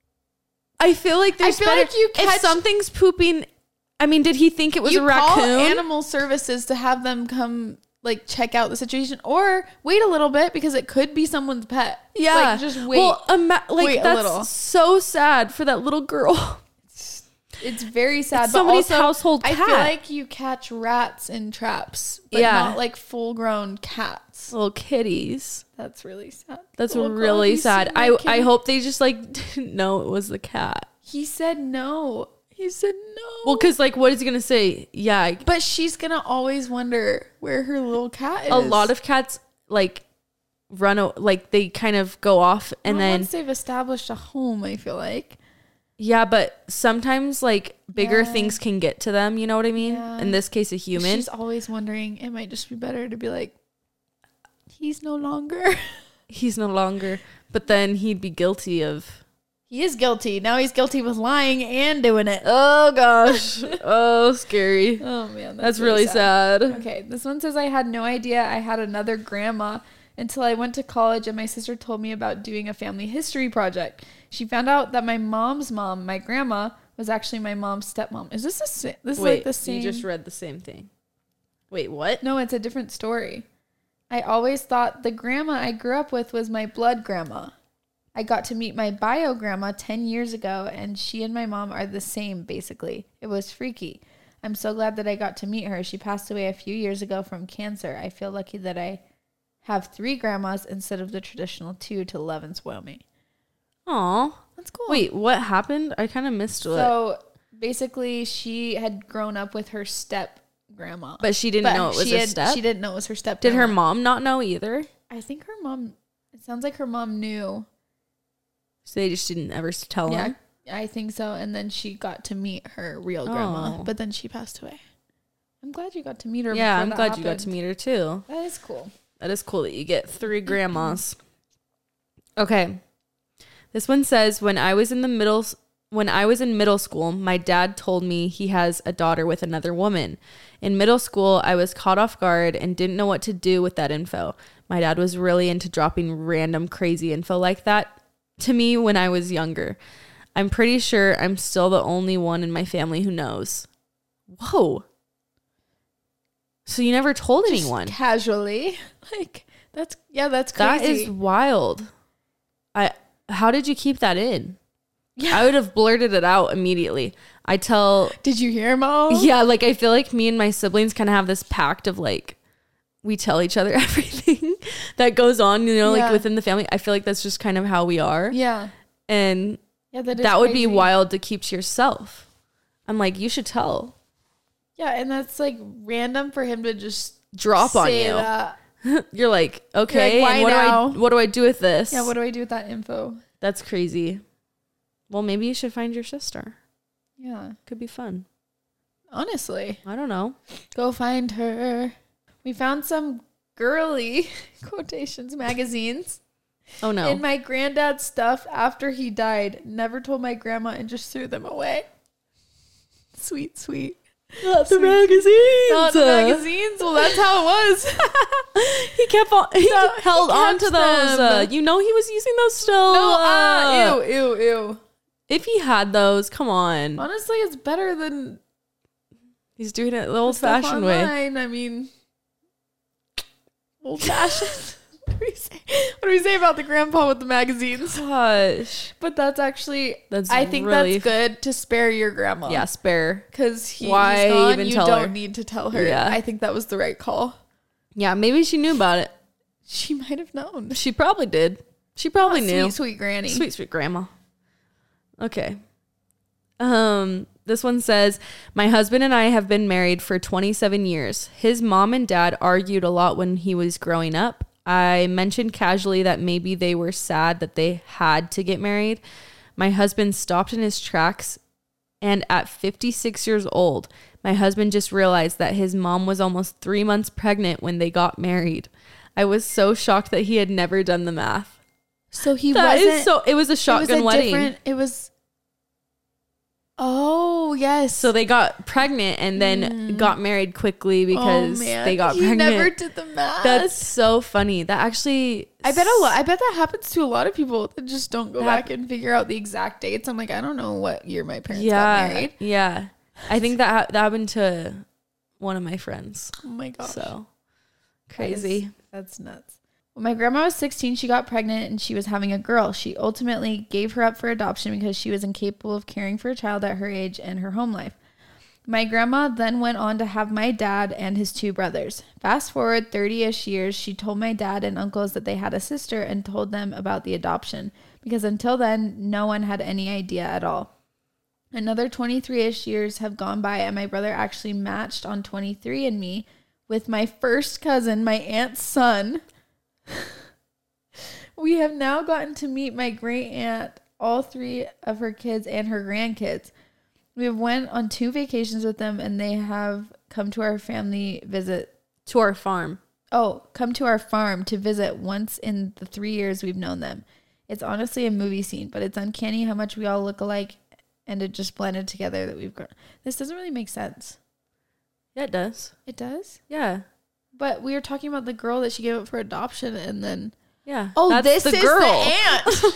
I feel like there's feel better, like you if catch- something's pooping. I mean, did he think it was you a call raccoon? animal services to have them come like check out the situation, or wait a little bit because it could be someone's pet. Yeah, like, just wait. Well, ima- like Wait a that's little. so sad for that little girl. It's very sad. It's but somebody's also, household I feel cat. like you catch rats in traps, but Yeah. not like full grown cats. Little kitties. That's really sad. That's Little girl, really you sad. seen my I I kitty? hope they just like didn't know it was the cat. He said no. He said no. Well, because like, what is he gonna say? Yeah, I- But she's gonna always wonder where her little cat is. a lot of cats like run o- like they kind of go off and Well, then once they've established a home, I feel like. yeah, but sometimes like bigger Yeah. things can get to them. You know what I mean? Yeah. In this case, a human. She's always wondering. It might just be better to be like, he's no longer. He's no longer, but then he'd be guilty of. He is guilty. Now he's guilty with lying and doing it. Oh gosh. Oh, scary. Oh man, That's, really sad. Okay, this one says I had no idea I had another grandma until I went to college and my sister told me about doing a family history project. She found out that my mom's mom, my grandma, was actually my mom's stepmom. Is this the same? This Wait, is like the same. you just read the same thing. Wait, what? No, it's a different story. I always thought the grandma I grew up with was my blood grandma. I got to meet my bio grandma ten years ago, and she and my mom are the same, basically. It was freaky. I'm so glad that I got to meet her. She passed away a few years ago from cancer. I feel lucky that I have three grandmas instead of the traditional two to love and spoil me. Aw. That's cool. Wait, what happened? I kind of missed it. So basically, she had grown up with her step grandma. But she didn't But know it was she her had- step? She didn't know it was her step Did her grandma. mom not know either? I think her mom, it sounds like her mom knew. So they just didn't ever tell Yeah, her? I think so. And then she got to meet her real grandma, Oh. but then she passed away. I'm glad you got to meet her. Yeah, before I'm that glad you got happened. to meet her too. That is cool. That is cool that you get three grandmas. Okay. This one says, when I was in the middle when I was in middle school, my dad told me he has a daughter with another woman. In middle school, I was caught off guard and didn't know what to do with that info. My dad was really into dropping random crazy info like that to me when I was younger. I'm pretty sure I'm still the only one in my family who knows. Whoa. So you never told Just anyone? casually. Like, that's, yeah, that's crazy. That is wild. I how did you keep that in? Yeah. I would have blurted it out immediately. I tell Did you hear, Mo? Yeah, like I feel like me and my siblings kind of have this pact of like we tell each other everything that goes on, you know, Yeah. like within the family. I feel like that's just kind of how we are. Yeah. And Yeah, that is that would be crazy. wild to keep to yourself. I'm like, you should tell. Yeah, and that's like random for him to just Drop on say you. that. You're like, okay, why and what now? do I what do I do with this? Yeah, what do I do with that info? That's crazy. Well, maybe you should find your sister. Yeah, Could be fun. honestly. I don't know. Go find her. We found some girly quotations magazines Oh no. in my granddad's stuff after he died. Never told my grandma and just threw them away. Sweet, sweet. Not the Sweet. magazines. Not the magazines. Well, that's how it was. He kept on. He No, he held on to kept those. them. Uh, you know, he was using those still. No, uh, ah, ew, ew, ew. If he had those, come on. Honestly, it's better than He's doing it the the old stuff fashioned way. online. I mean, old fashioned. What do we say? What do we say about the grandpa with the magazines? Gosh. But that's actually, That's I think really- that's good to spare your grandma. Yeah, spare. Because he, Why he's gone, even you tell don't her? need to tell her. Yeah. I think that was the right call. Yeah, maybe she knew about it. She might have known. She probably did. She probably Oh, knew. Sweet, sweet granny. Sweet, sweet grandma. Okay. Um, this one says, my husband and I have been married for twenty-seven years. His mom and dad argued a lot when he was growing up. I mentioned casually that maybe they were sad that they had to get married. My husband stopped in his tracks, and at fifty-six years old, my husband just realized that his mom was almost three months pregnant when they got married. I was so shocked that he had never done the math. So he That wasn't. is so. It was a shotgun it was a wedding. different- It was. Oh yes. So they got pregnant and then got married quickly because oh, man. they got he pregnant. never did the math. That's so funny. That actually, I bet a lot. I bet that happens to a lot of people that just don't go That- back and figure out the exact dates. I'm like, I don't know what year my parents yeah, got married. yeah. I think that ha- that happened to one of my friends. Oh my gosh, So That crazy. is- that's nuts. When my grandma was sixteen, she got pregnant and she was having a girl. She ultimately gave her up for adoption because she was incapable of caring for a child at her age and her home life. My grandma then went on to have my dad and his two brothers. Fast forward thirty-ish years, she told my dad and uncles that they had a sister and told them about the adoption because until then, no one had any idea at all. Another twenty-three-ish years have gone by and my brother actually matched on twenty-three and me with my first cousin, my aunt's son. We have now gotten to meet my great aunt, all three of her kids and her grandkids. We have went on two vacations with them and they have come to our family visit. To our farm. Oh, come to our farm to visit once in the three years we've known them. It's honestly a movie scene, but it's uncanny how much we all look alike and it just blended together that we've grown. This doesn't really make sense. Yeah, it does. It does? Yeah. But we were talking about the girl that she gave up for adoption, and then Yeah. oh, that's this the is girl. the aunt.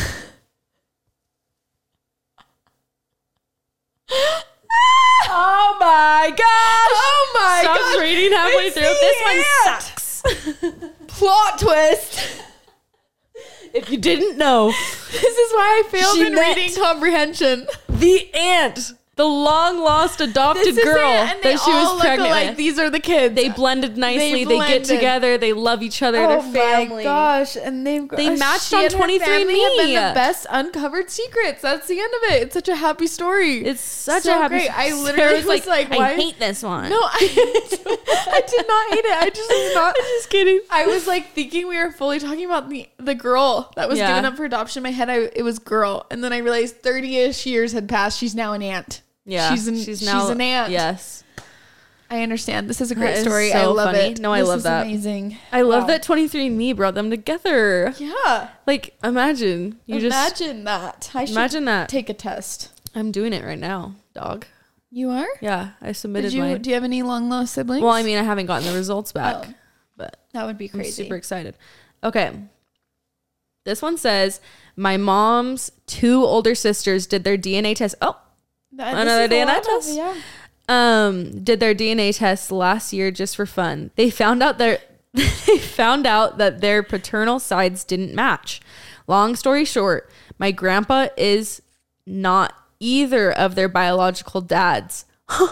Oh my gosh. Oh my Stop gosh. reading halfway It's through. the This one aunt. sucks. Plot twist. If you didn't know, This is why I failed She in met- reading comprehension. the aunt, the long lost adopted This is girl it, and they that she all was look pregnant alike. with. These are the kids. They blended nicely. They, get blended. together. They love each other. Oh They're family. my gosh! And they've They uh, matched she on and her twenty-three and family have been me. the best uncovered secrets. That's the end of it. It's such a happy story. It's such So a happy. great. I Sarah literally was like, I why- hate this one. no, I, I did not hate it. I just was not. just kidding. I was like thinking we were fully talking about the the girl that was Yeah. given up for adoption. In my head, I it was girl, and then I realized thirty-ish years had passed. She's now an aunt. Yeah, she's an she's, now an aunt. Yes, I understand. This is a great That is story. so I love funny. it. No, I This love is that. Amazing. I love Wow. that twenty-three and me brought them together. Yeah. Like, imagine you just Imagine that. I should imagine that. take a test. I'm doing it right now, dog. You are? Yeah, I submitted Did you? mine. Do you have any long lost siblings? Well, I mean, I haven't gotten the results back, Oh. but that would be I'm crazy. super excited. Okay. This one says, my mom's two older sisters did their D N A test. Oh, That- Another this is a D N A lot of- test? Yeah. um, did their D N A test last year just for fun. They found out their they found out that their paternal sides didn't match. Long story short, my grandpa is not either of their biological dads.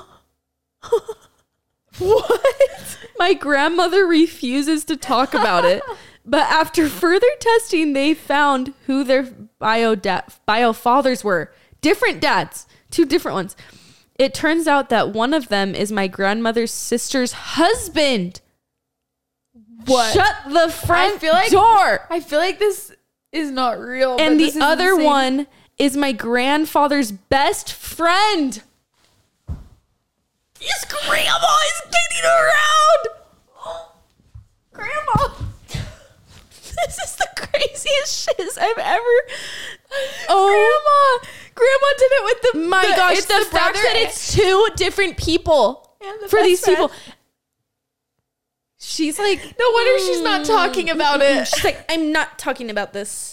What? My grandmother refuses to talk about it. But after further testing, they found who their bio da- bio fathers were. Different dads, two different ones. It turns out that one of them is my grandmother's sister's husband. What? Shut the front I feel like- door. I feel like this is not real. but And the this is other insane. one is my grandfather's best friend. His grandma is getting around. Grandma. This is the craziest shit I've ever. Oh, Grandma, Grandma did it with the. my the- gosh, it's the, fact brother that it's two different people and the for best these friend. people. She's like, No wonder she's not talking about it. she's like, I'm not talking about this.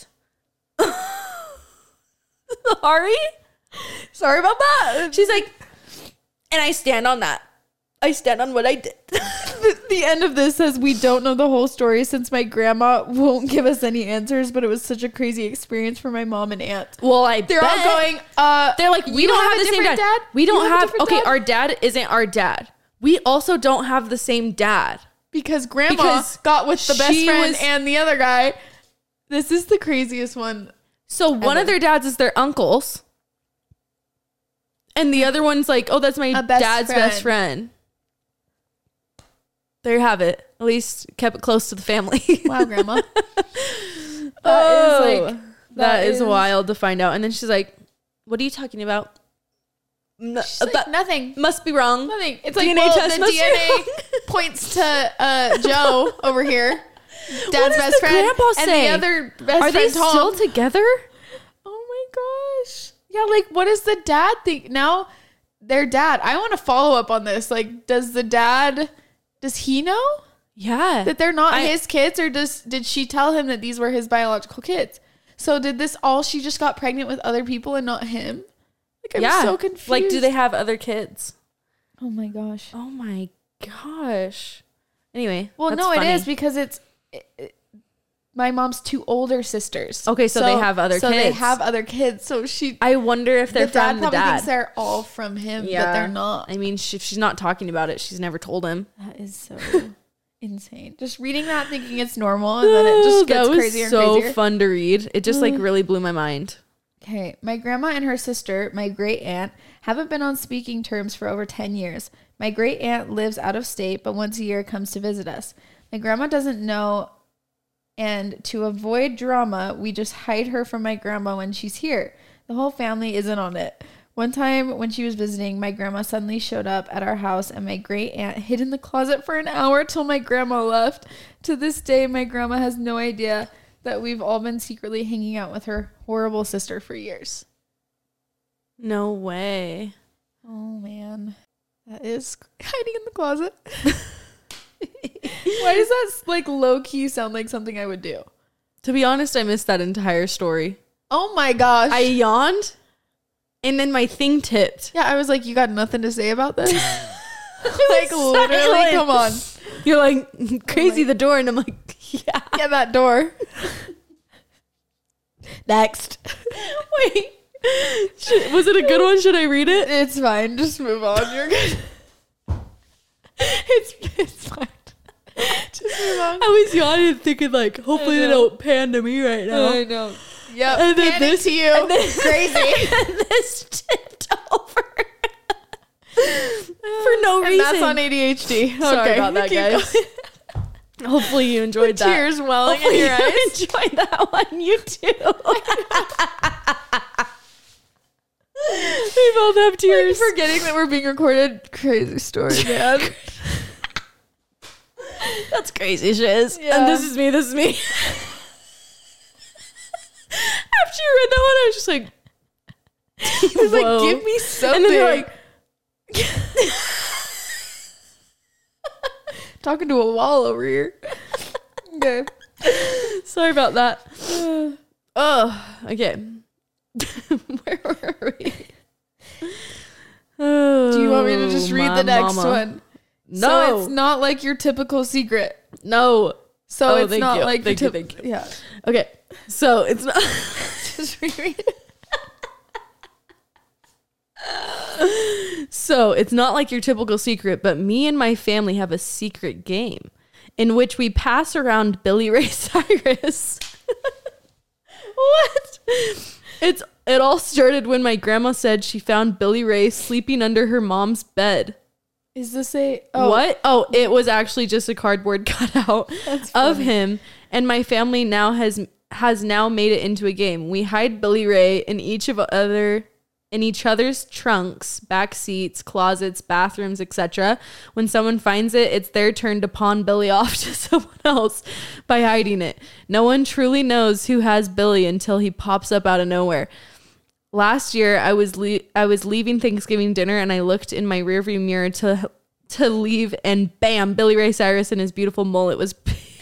Sorry? Sorry about that. She's like, and I stand on that. I stand on what I did. The, the end of this says we don't know the whole story since my grandma won't give us any answers, but it was such a crazy experience for my mom and aunt. Well, I They're bet. all going, uh, They're like, we you don't have, a the same dad. different dad? We You don't have a have. different Okay, dad? our dad isn't our dad. We also don't have the same dad. because grandma Because got with the best she friend was- and the other guy. This is the craziest one. So one Ever. of their dads is their uncles, and the other one's like, oh, that's my A best dad's friend. best friend. There you have it. At least kept it close to the family. Wow, grandma. That oh, is like that is, is- wild to find out. And then she's like, "What are you talking about? N- She's like, that nothing. must be wrong. Nothing. It's D N A like, well, test the must D be N A wrong. points to uh, Joe over here, dad's does best the friend, grandpa and say? the other best Are friend they Tom. still together? Oh my gosh. Yeah, like what does the dad think? Now their dad. I want to follow up on this. Like, does the dad does he know Yeah. that they're not I- his kids, or does did she tell him that these were his biological kids? So did this all she just got pregnant with other people and not him? Like I'm yeah. so confused. Like, do they have other kids? Oh my gosh. Oh my gosh. Anyway. Well, that's no, funny. it is because it's it, it- my mom's two older sisters. Okay, so they have other so they kids. have other kids. So she, I wonder if they're the dad from the probably dad. thinks they're all from him, but they're not. I mean, she, if she's not talking about it, she's never told him. That is so insane. Just reading that, thinking it's normal, and then it just that gets was crazier so and crazier. fun to read. It just like really blew my mind. Okay, my grandma and her sister, my great aunt, haven't been on speaking terms for over ten years. My great aunt lives out of state, but once a year comes to visit us. My grandma doesn't know, and to avoid drama, we just hide her from my grandma when she's here. The whole family isn't on it. One time when she was visiting, my grandma suddenly showed up at our house, and my great aunt hid in the closet for an hour till my grandma left. To this day, my grandma has no idea that we've all been secretly hanging out with her horrible sister for years. No way. Oh man, that is hiding in the closet. Why does that like low key sound like something I would do? To be honest, I missed that entire story. Oh my gosh. I yawned and then my thing tipped. yeah, I was like, you got nothing to say about this? Like Literally, silent. come on. You're like, crazy the door. And I'm like, yeah. Yeah, that door. Next. Wait. Should, was it a good one? Should I read it? It's fine. Just move on. You're good. It's it's fine. Just move on. I was yawning and thinking like, hopefully they don't pan to me right now. I know. Yep. And then Panning this- to you. and then- Crazy. And this tipped over. For no And reason. that's on A D H D. Sorry Okay. about that, Keep guys. going. Hopefully you enjoyed that. Tears welling Hopefully in your you eyes. enjoyed that one. You too. We both have tears. Like forgetting that we're being recorded. Crazy story, man. That's crazy, Shiz. Yeah. And this is me. This is me. After you read that one, I was just like, He was like, give me something. And then you're like, talking to a wall over here. Okay. sorry about that. Oh, okay. Where were we? Oh, Do you want me to just read my the next mama. one? No. So it's not like your typical secret. No. So Oh, it's thank not you. like Thank your you, typ- thank you. Yeah. Okay. So it's not. Just reread it. So it's not like your typical secret, but me and my family have a secret game in which we pass around Billy Ray Cyrus. What? It's it all started when my grandma said she found Billy Ray sleeping under her mom's bed. Is this a oh, What? Oh, it was actually just a cardboard cutout That's of funny. him, and my family now has has now made it into a game. We hide Billy Ray in each of other in each other's trunks, back seats, closets, bathrooms, et cetera. When someone finds it, it's their turn to pawn Billy off to someone else by hiding it. No one truly knows who has Billy until he pops up out of nowhere. Last year, I was le- I was leaving Thanksgiving dinner, and I looked in my rearview mirror to to leave, and bam, Billy Ray Cyrus and his beautiful mullet was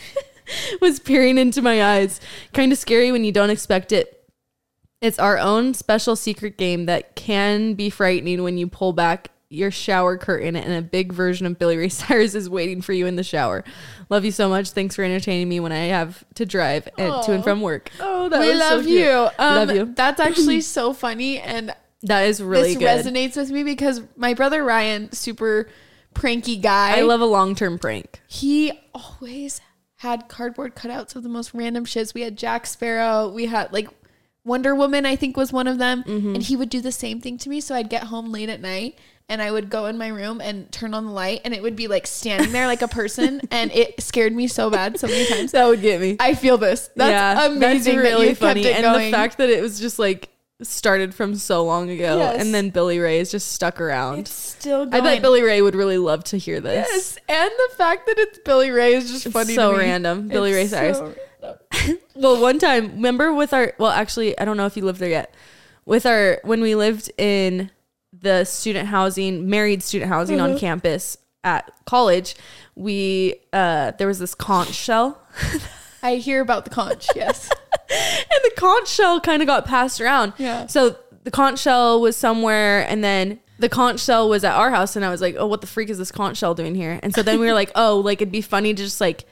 was peering into my eyes. Kind of scary when you don't expect it. It's our own special secret game that can be frightening when you pull back your shower curtain and a big version of Billy Ray Cyrus is waiting for you in the shower. Love you so much. Thanks for entertaining me when I have to drive and to and from work. Oh, that we was so love cute. you. Um, Love you. That's actually so funny, and That is really this good. resonates with me because my brother Ryan, super pranky guy. I love a long-term prank. He always had cardboard cutouts of the most random shits. We had Jack Sparrow. We had like Wonder Woman, I think was one of them. Mm-hmm. And he would do the same thing to me. So I'd get home late at night and I would go in my room and turn on the light and it would be like standing there like a person. And it scared me so bad so many times. That would get me. I feel this. That's yeah, amazing. That's really that you funny. Kept it And going. the fact that it was just like started from so long ago, Yes. and then Billy Ray is just stuck around. It's still I going. bet Billy Ray would really love to hear this. Yes. And the fact that it's Billy Ray is just funny so to me. random. Billy It's Ray Cyrus. so random. Well, one time, remember with our, well, actually, I don't know if you lived there yet. With our, when we lived in the student housing, married student housing on campus at college, we, uh, there was this conch shell. I hear about the conch. Yes. And the conch shell kind of got passed around. Yeah. So the conch shell was somewhere, and then the conch shell was at our house, and I was like, oh, what the freak is this conch shell doing here? And so then we were like, oh, like it'd be funny to just like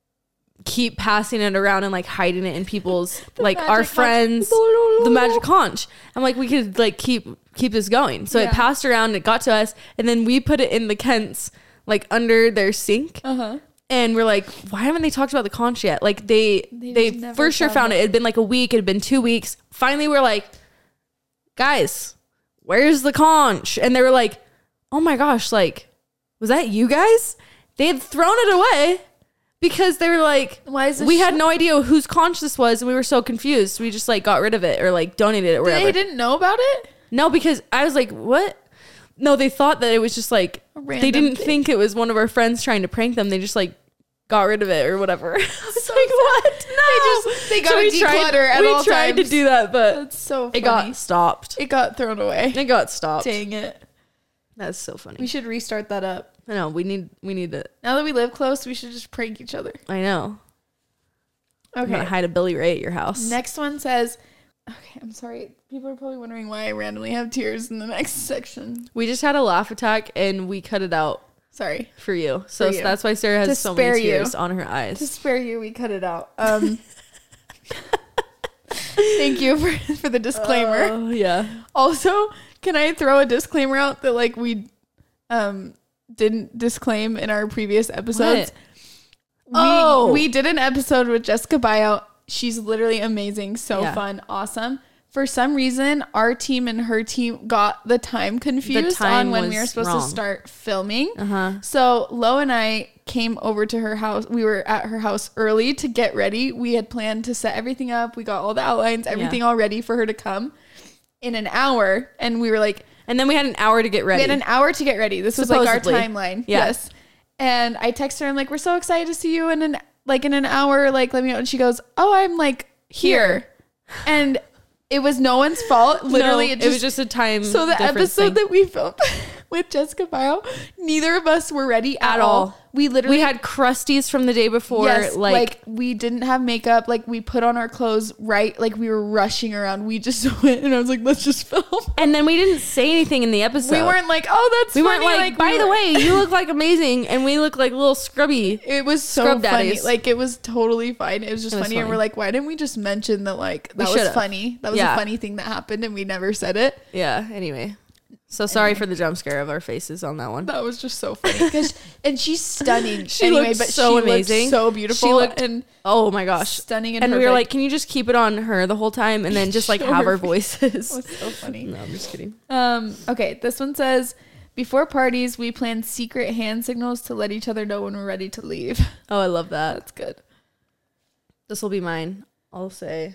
keep passing it around and like hiding it in people's like our magic friends conch. the magic conch. I'm like, we could like keep keep this going. So Yeah. it passed around, it got to us, and then we put it in the Kents like under their sink. Uh-huh. And we're like, why haven't they talked about the conch yet? Like they They they, just never for sure found found it. it. It had been like a week, it had been two weeks. Finally we're like, guys, where's the conch? And they were like, oh my gosh, like, was that you guys? They had thrown it away because they were like, Why is this we had shit- no idea whose conch this was, and we were so confused. We just like got rid of it or like donated it or whatever. They didn't know about it? No, because I was like, what? No, they thought that it was just like, A they random didn't thing. think it was one of our friends trying to prank them. They just like got rid of it or whatever. I was like, what? No. They just- they gotta we tried, declutter at we all tried times. to do that, but That's so funny. it got stopped. It got thrown away. It got stopped. Dang it. That's so funny. We should restart that up. I know we need we need to. Now that we live close, we should just prank each other. I know. I'm Okay. gonna hide a Billy Ray at your house. Next one says, okay, I'm sorry. People are probably wondering why I randomly have tears in the next section. We just had a laugh attack and we cut it out Sorry. for you. So, For you. so that's why Sarah has To so spare many you. tears on her eyes. To spare you, we cut it out. Um, thank you for, for the disclaimer. Oh, yeah. Also, can I throw a disclaimer out that like we um didn't disclaim in our previous episodes? We, Oh. we did an episode with Jessica Buyout. She's literally amazing, so Yeah. fun, awesome. For some reason, our team and her team got the time confused time on when we was were supposed wrong. to start filming. Uh-huh. So Lo and I came over to her house. We were at her house early to get ready. We had planned to set everything up. We got all the outlines, everything all ready for her to come in an hour. And we were like, And then we had an hour to get ready. we had an hour to get ready. This was like our Supposedly. timeline. Yeah. Yes. And I texted her, I'm like, we're so excited to see you in an like in an hour. Like, let me know. And she goes, oh, I'm like here. And it was no one's fault. Literally, No, it, it, just, was just a time. so the difference episode thing. that we filmed with Jessica Bio, neither of us were ready at, At all. all. We literally we had crusties from the day before. yes, like, like, we didn't have makeup. Like we put on our clothes right. Like we were rushing around. We just went and I was like, let's just film. and then we didn't say anything in the episode. We weren't like, oh, that's We funny. weren't like, by we the were- way, you look like amazing, and we look like little scrubby. It was so Scrub funny. daddies. Like it was totally fine. It was just It was funny. And funny. we're like, why didn't we just mention that like We that was should've. funny? That was Yeah. a funny thing that happened and we never said it. Yeah. Anyway, so sorry for the jump scare of our faces on that one. That was just so funny. Because and she's stunning. She anyway, looked but so she amazing. Looked so beautiful. She looked and Oh my gosh, stunning and, and we were perfect. like, can you just keep it on her the whole time, and then just like Show have her our face. voices? It was so funny. No, I'm just kidding. Um, okay, this one says, before parties, we plan secret hand signals to let each other know when we're ready to leave. Oh, I love that. That's good. This will be mine. I'll say.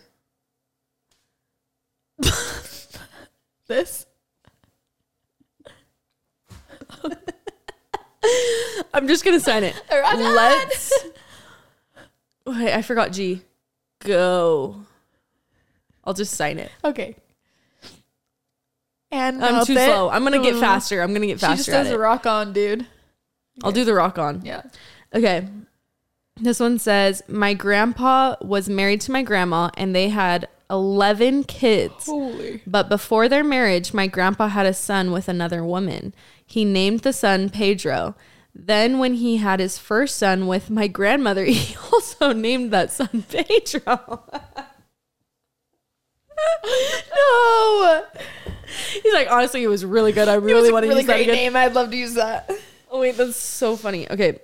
This? I'm just gonna sign it. Let's. Wait, I forgot G. Go. I'll just sign it. Okay. And I'm mouth too it. slow. I'm gonna get Mm. faster. I'm gonna get She faster just at does it. rock on, dude. I'll do the rock on. Yeah. Okay. This one says, my grandpa was married to my grandma and they had eleven kids. Holy. But before their marriage, my grandpa had a son with another woman. He named the son Pedro. Then when he had his first son with my grandmother, he also named that son Pedro. No. He's like, honestly, it was really good. I It was really a want to really use that great again. name. I'd love to use that. Oh wait, that's so funny. Okay.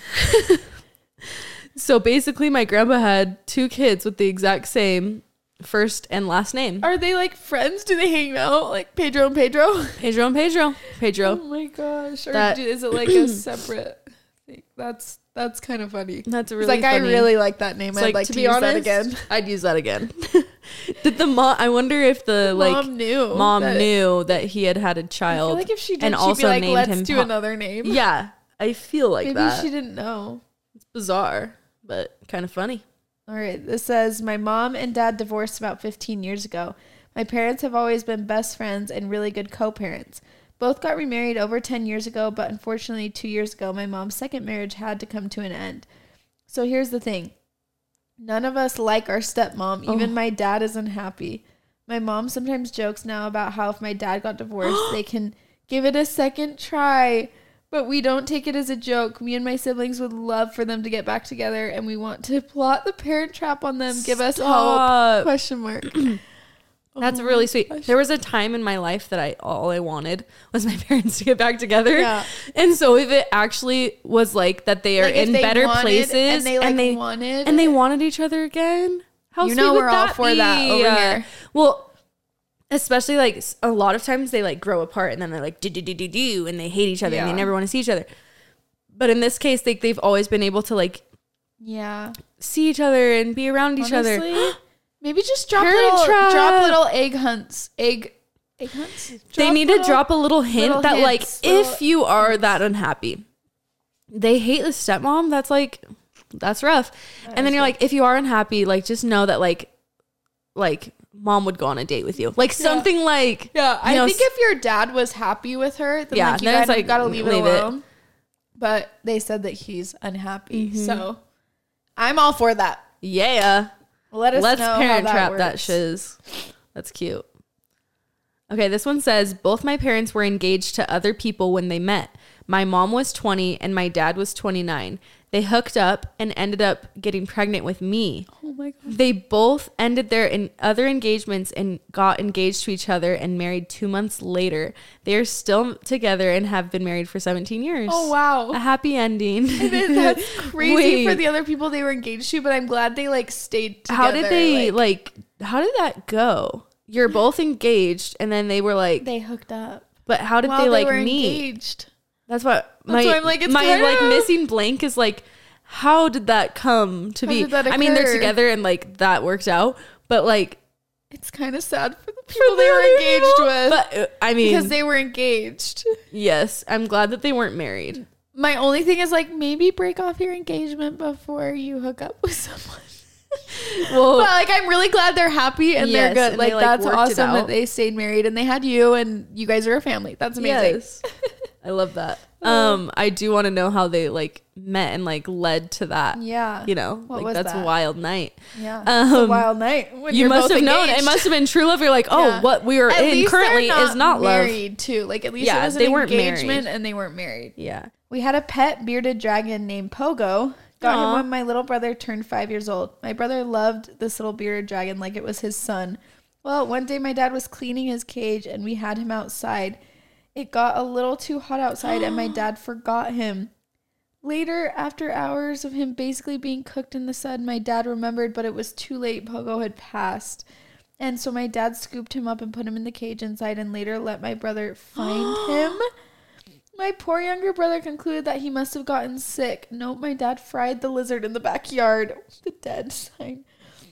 So basically my grandpa had two kids with the exact same first and last name. Are they like friends? Do they hang out like Pedro and Pedro? Pedro and Pedro. Pedro. Oh my gosh. Or That- do- is it like a separate thing? That's that's kind of funny. That's It's really like I funny. really like that name. It's I'd like, to, use that again. I'd use that again. Did the mom? I wonder if the like Mom knew. mom that- knew that he had had a I child. feel like if she did, and she'd also be like, named let's him do Pa- another name. Yeah, I feel like Maybe that. she didn't know. It's bizarre, but kind of funny. All right. This says, my mom and dad divorced about fifteen years ago. My parents have always been best friends and really good co-parents. Both got remarried over ten years ago, but unfortunately two years ago, my mom's second marriage had to come to an end. So here's the thing. None of us like our stepmom. Even Oh. my dad is unhappy. My mom sometimes jokes now about how if my dad got divorced, they can give it a second try. But we don't take it as a joke. Me and my siblings would love for them to get back together, and we want to plot the parent trap on them. Give us hope. Stop. Question mark. That's Oh really my sweet. gosh. There was a time in my life that I all I wanted was my parents to get back together. Yeah. And so if it actually was like that they are Like, if in they better wanted places and they, like, and they wanted and they it. wanted each other again. How You sweet know would we're all that for be? that over here. Well, especially like s- a lot of times they like grow apart and then they're like do do do do do and they hate each other and Yeah. they never want to see each other. But in this case, like they've always been able to like Yeah. see each other and be around each other. Honestly, maybe just drop Parent little, trap. drop little egg hunts. Egg, egg hunts? They Drop need little- to drop a little hint little that like hints, if little you are that unhappy, they hate the stepmom, that's like that's rough. and then you're like, if you are unhappy, like just know that like like mom would go on a date with you. Like something like Yeah, I you know, think if your dad was happy with her, then Yeah, like you then it's gotta, like, gotta leave, leave it it. alone. but they said that he's unhappy. Mm-hmm. So I'm all for that. Yeah. Let us Let's know parent how that trap works. that shiz. That's cute. Okay, this one says, both my parents were engaged to other people when they met. My mom was twenty and my dad was twenty-nine. They hooked up and ended up getting pregnant with me. Oh my God. They both ended their in other engagements and got engaged to each other and married two months later. They are still together and have been married for seventeen years. Oh, wow. A happy ending. It is, that's crazy Wait. for the other people they were engaged to, but I'm glad they like stayed together. How did they like, like how did that go? You're both engaged and then they were like, they hooked up. but how did While they like were meet? engaged. That's what my, That's why I'm like, it's my kinda- like missing blank is like, how did that come to How be? did that I mean, they're occur? together and like that worked out, but like It's kind of sad for the people for they the were other engaged people. with. But uh, I mean, because they were engaged. yes, I'm glad that they weren't married. My only thing is like maybe break off your engagement before you hook up with someone. Well, But like I'm really glad they're happy and Yes, they're good. and Like, they, like, that's worked it awesome that out. they stayed married and they had you and you guys are a family. That's amazing. yes, I love that. Um, I do want to know how they like met and like led to that. Yeah. You know, What like was that's that? a wild night. Yeah. It's a Um, wild night. When You you're must both have known. It engaged. must have been true love. You're like, oh, Yeah. what we are At in least currently they're is not love. married too. Like at least Yeah, it was an they weren't engagement married. and they weren't married. Yeah. We had a pet bearded dragon named Pogo. Got Aw. him when my little brother turned five years old. My brother loved this little bearded dragon like it was his son. Well, one day my dad was cleaning his cage and we had him outside. It got a little too hot outside and my dad forgot him. Later, after hours of him basically being cooked in the sun, my dad remembered, but it was too late. Pogo had passed. And so my dad scooped him up and put him in the cage inside and later let my brother find him. My poor younger brother concluded that he must have gotten sick. Nope, my dad fried the lizard in the backyard. The dead sign.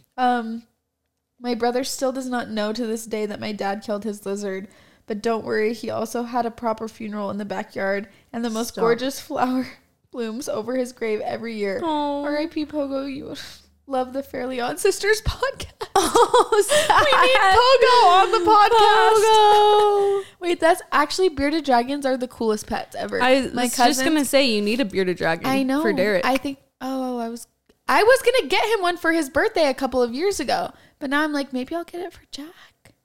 Um, my brother still does not know to this day that my dad killed his lizard. But don't worry, he also had a proper funeral in the backyard and the most Stop. gorgeous flower blooms over his grave every year. Aw. R I P Pogo, you love the Fairly Odd Sisters podcast. Oh, sad. We need Pogo on the podcast. Pogo. Wait, that's actually bearded dragons are the coolest pets ever. I My was just cousins- gonna say you need a bearded dragon. I know for Derek. I think. Oh, I was. I was gonna get him one for his birthday a couple of years ago, but now I'm like, maybe I'll get it for Jack.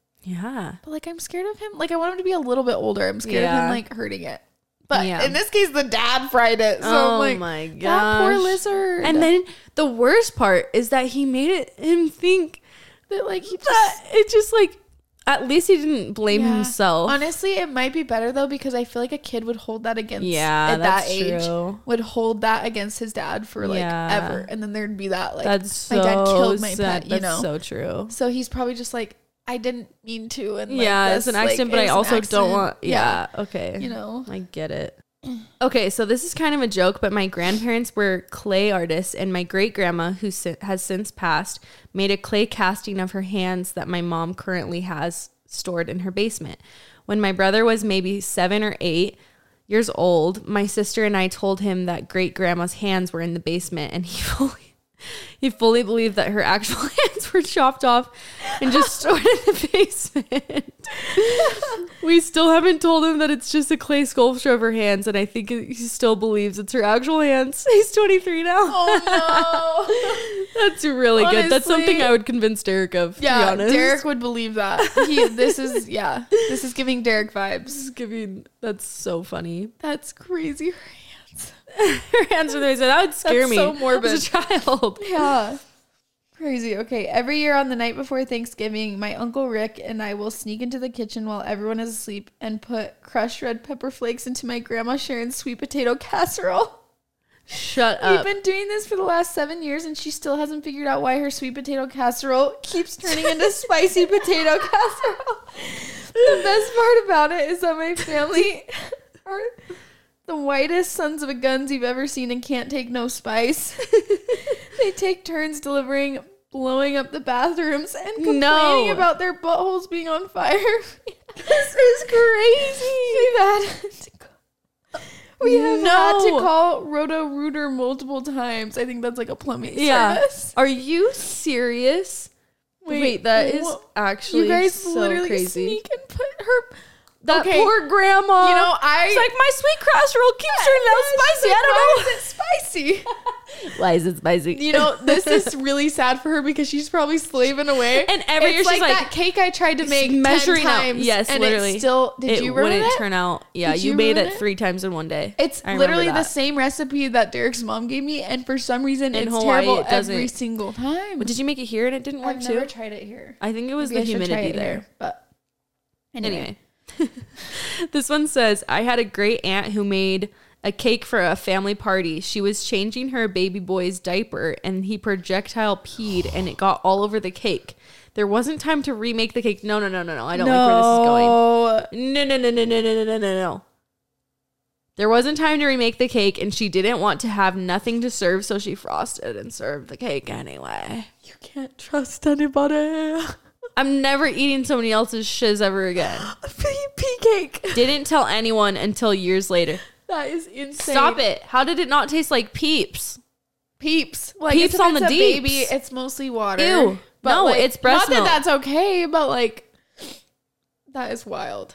yeah. But like, I'm scared of him. Like, I want him to be a little bit older. I'm scared of Yeah. him like hurting it. But Yeah. in this case, the dad fried it. So Oh I'm like, my that poor gosh. lizard. And then the worst part is that he made it him think that like he just. that it just like at least he didn't blame Yeah. himself. Honestly, it might be better though because I feel like a kid would hold that against. Yeah, at that's that age, true. would hold that against his dad for like Yeah. ever, and then there'd be that like That's so my dad killed my sad. pet. You That's know, so true. so he's probably just like I didn't mean to, and like, yeah, that's, it's an like, accident, but I it's an also don't accident. want. Yeah, okay. you know. I get it. Okay, so this is kind of a joke, but my grandparents were clay artists, and my great grandma, who si- has since passed, made a clay casting of her hands that my mom currently has stored in her basement. When my brother was maybe seven or eight years old, my sister and I told him that great grandma's hands were in the basement, and he fully he fully believed that her actual hands were chopped off and just stored in the basement. We still haven't told him that it's just a clay sculpture of her hands, and I think he still believes it's her actual hands. He's twenty-three now. Oh no. That's really good. That's Honestly. something I would convince Derek of, to be Yeah, honest. Derek would believe that. He, this is yeah, this is giving Derek vibes. is giving, that's so funny. That's crazy. Her hands are there, so that would scare That's me. so morbid. As a child. Yeah. Crazy. Okay. Every year on the night before Thanksgiving, my Uncle Rick and I will sneak into the kitchen while everyone is asleep and put crushed red pepper flakes into my Grandma Sharon's sweet potato casserole. Shut We've up. been doing this for the last seven years and she still hasn't figured out why her sweet potato casserole keeps turning into spicy potato casserole. The best part about it is that my family are the whitest sons of a guns you've ever seen and can't take no spice. They take turns delivering, blowing up the bathrooms, and complaining No. about their buttholes being on fire. This is crazy. We've had to call, we have had to No. call Roto-Rooter multiple times. I think that's like a plumbing Yeah. service. Are you serious? Wait, that is wha- actually you guys so literally crazy. sneak and put her. That Okay. poor grandma. You know, I- She's like, my sweet casserole keeps turning out spicy. I don't know. Why is it spicy? Why is it spicy? You know, this is really sad for her because she's probably slaving away. And every year it's she's like, like, that cake I tried to make measuring ten out. times. Yes, and literally. It still, did it you ruin wouldn't it? turn out. Yeah, Did you, you made ruin it it? three times in one day. It's I remember literally the that. same recipe that Derek's mom gave me, and for some reason In it's Hawaii, terrible it doesn't- every single time. But did you make it here and it didn't work I've too? never tried it here. I think it was Maybe the I should try humidity it there. here, but anyway. Anyway, this one says, I had a great aunt who made a cake for a family party. She was changing her baby boy's diaper and he projectile peed and it got all over the cake. There wasn't time to remake the cake. No, no, no, no, no. I don't like where this is going. No, no, no, no, no, no, no, no, no, no. There wasn't time to remake the cake and she didn't want to have nothing to serve, so she frosted and served the cake anyway. You can't trust anybody. I'm never eating somebody else's shiz ever again. A pea cake. Didn't tell anyone until years later. That is insane. Stop it. How did it not taste like Peeps? Peeps. Like Peeps if on it's the a deeps. baby, it's mostly water. Ew. No, like, it's breast Not milk. that that's okay, but like that is wild.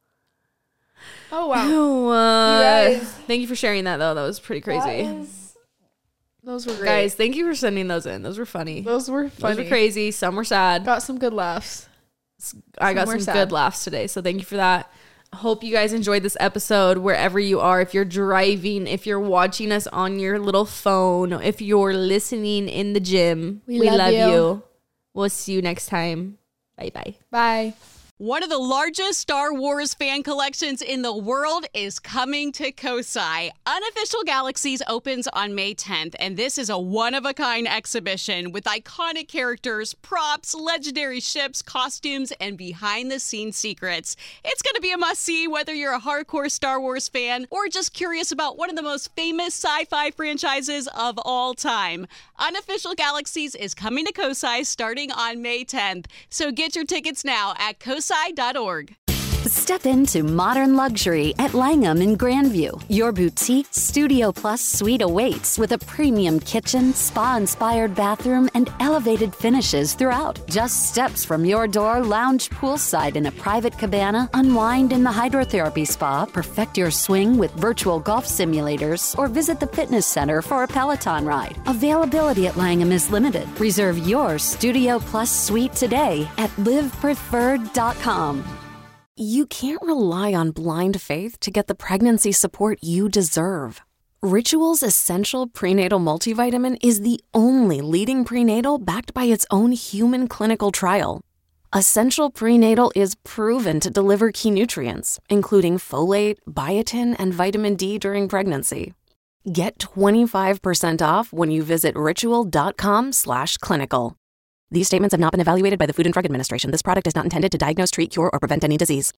Oh wow. Ew, uh, You guys. thank you for sharing that, though. That was pretty crazy. That is- those were great. Guys, thank you for sending those in. Those were funny. those were funny. Those were crazy. Some were sad. Got some good laughs. I got some some were sad. good laughs today. So thank you for that. Hope you guys enjoyed this episode wherever you are. If you're driving, if you're watching us on your little phone, if you're listening in the gym, We love you. We'll see you next time. Bye bye. Bye. One of the largest Star Wars fan collections in the world is coming to Kosai. Unofficial Galaxies opens on May tenth, and this is a one-of-a-kind exhibition with iconic characters, props, legendary ships, costumes, and behind-the-scenes secrets. It's going to be a must-see whether you're a hardcore Star Wars fan or just curious about one of the most famous sci-fi franchises of all time. Unofficial Galaxies is coming to Kosai starting on May tenth, so get your tickets now at kosai dot org. Step into modern luxury at Langham in Grandview. Your boutique Studio Plus suite awaits with a premium kitchen, spa-inspired bathroom, and elevated finishes throughout. Just steps from your door, lounge poolside in a private cabana, unwind in the hydrotherapy spa, perfect your swing with virtual golf simulators, or visit the fitness center for a Peloton ride. Availability at Langham is limited. Reserve your Studio Plus suite today at live preferred dot com. You can't rely on blind faith to get the pregnancy support you deserve. Ritual's Essential Prenatal Multivitamin is the only leading prenatal backed by its own human clinical trial. Essential Prenatal is proven to deliver key nutrients, including folate, biotin, and vitamin D during pregnancy. Get twenty-five percent off when you visit ritual.com slash clinical. These statements have not been evaluated by the Food and Drug Administration. This product is not intended to diagnose, treat, cure, or prevent any disease.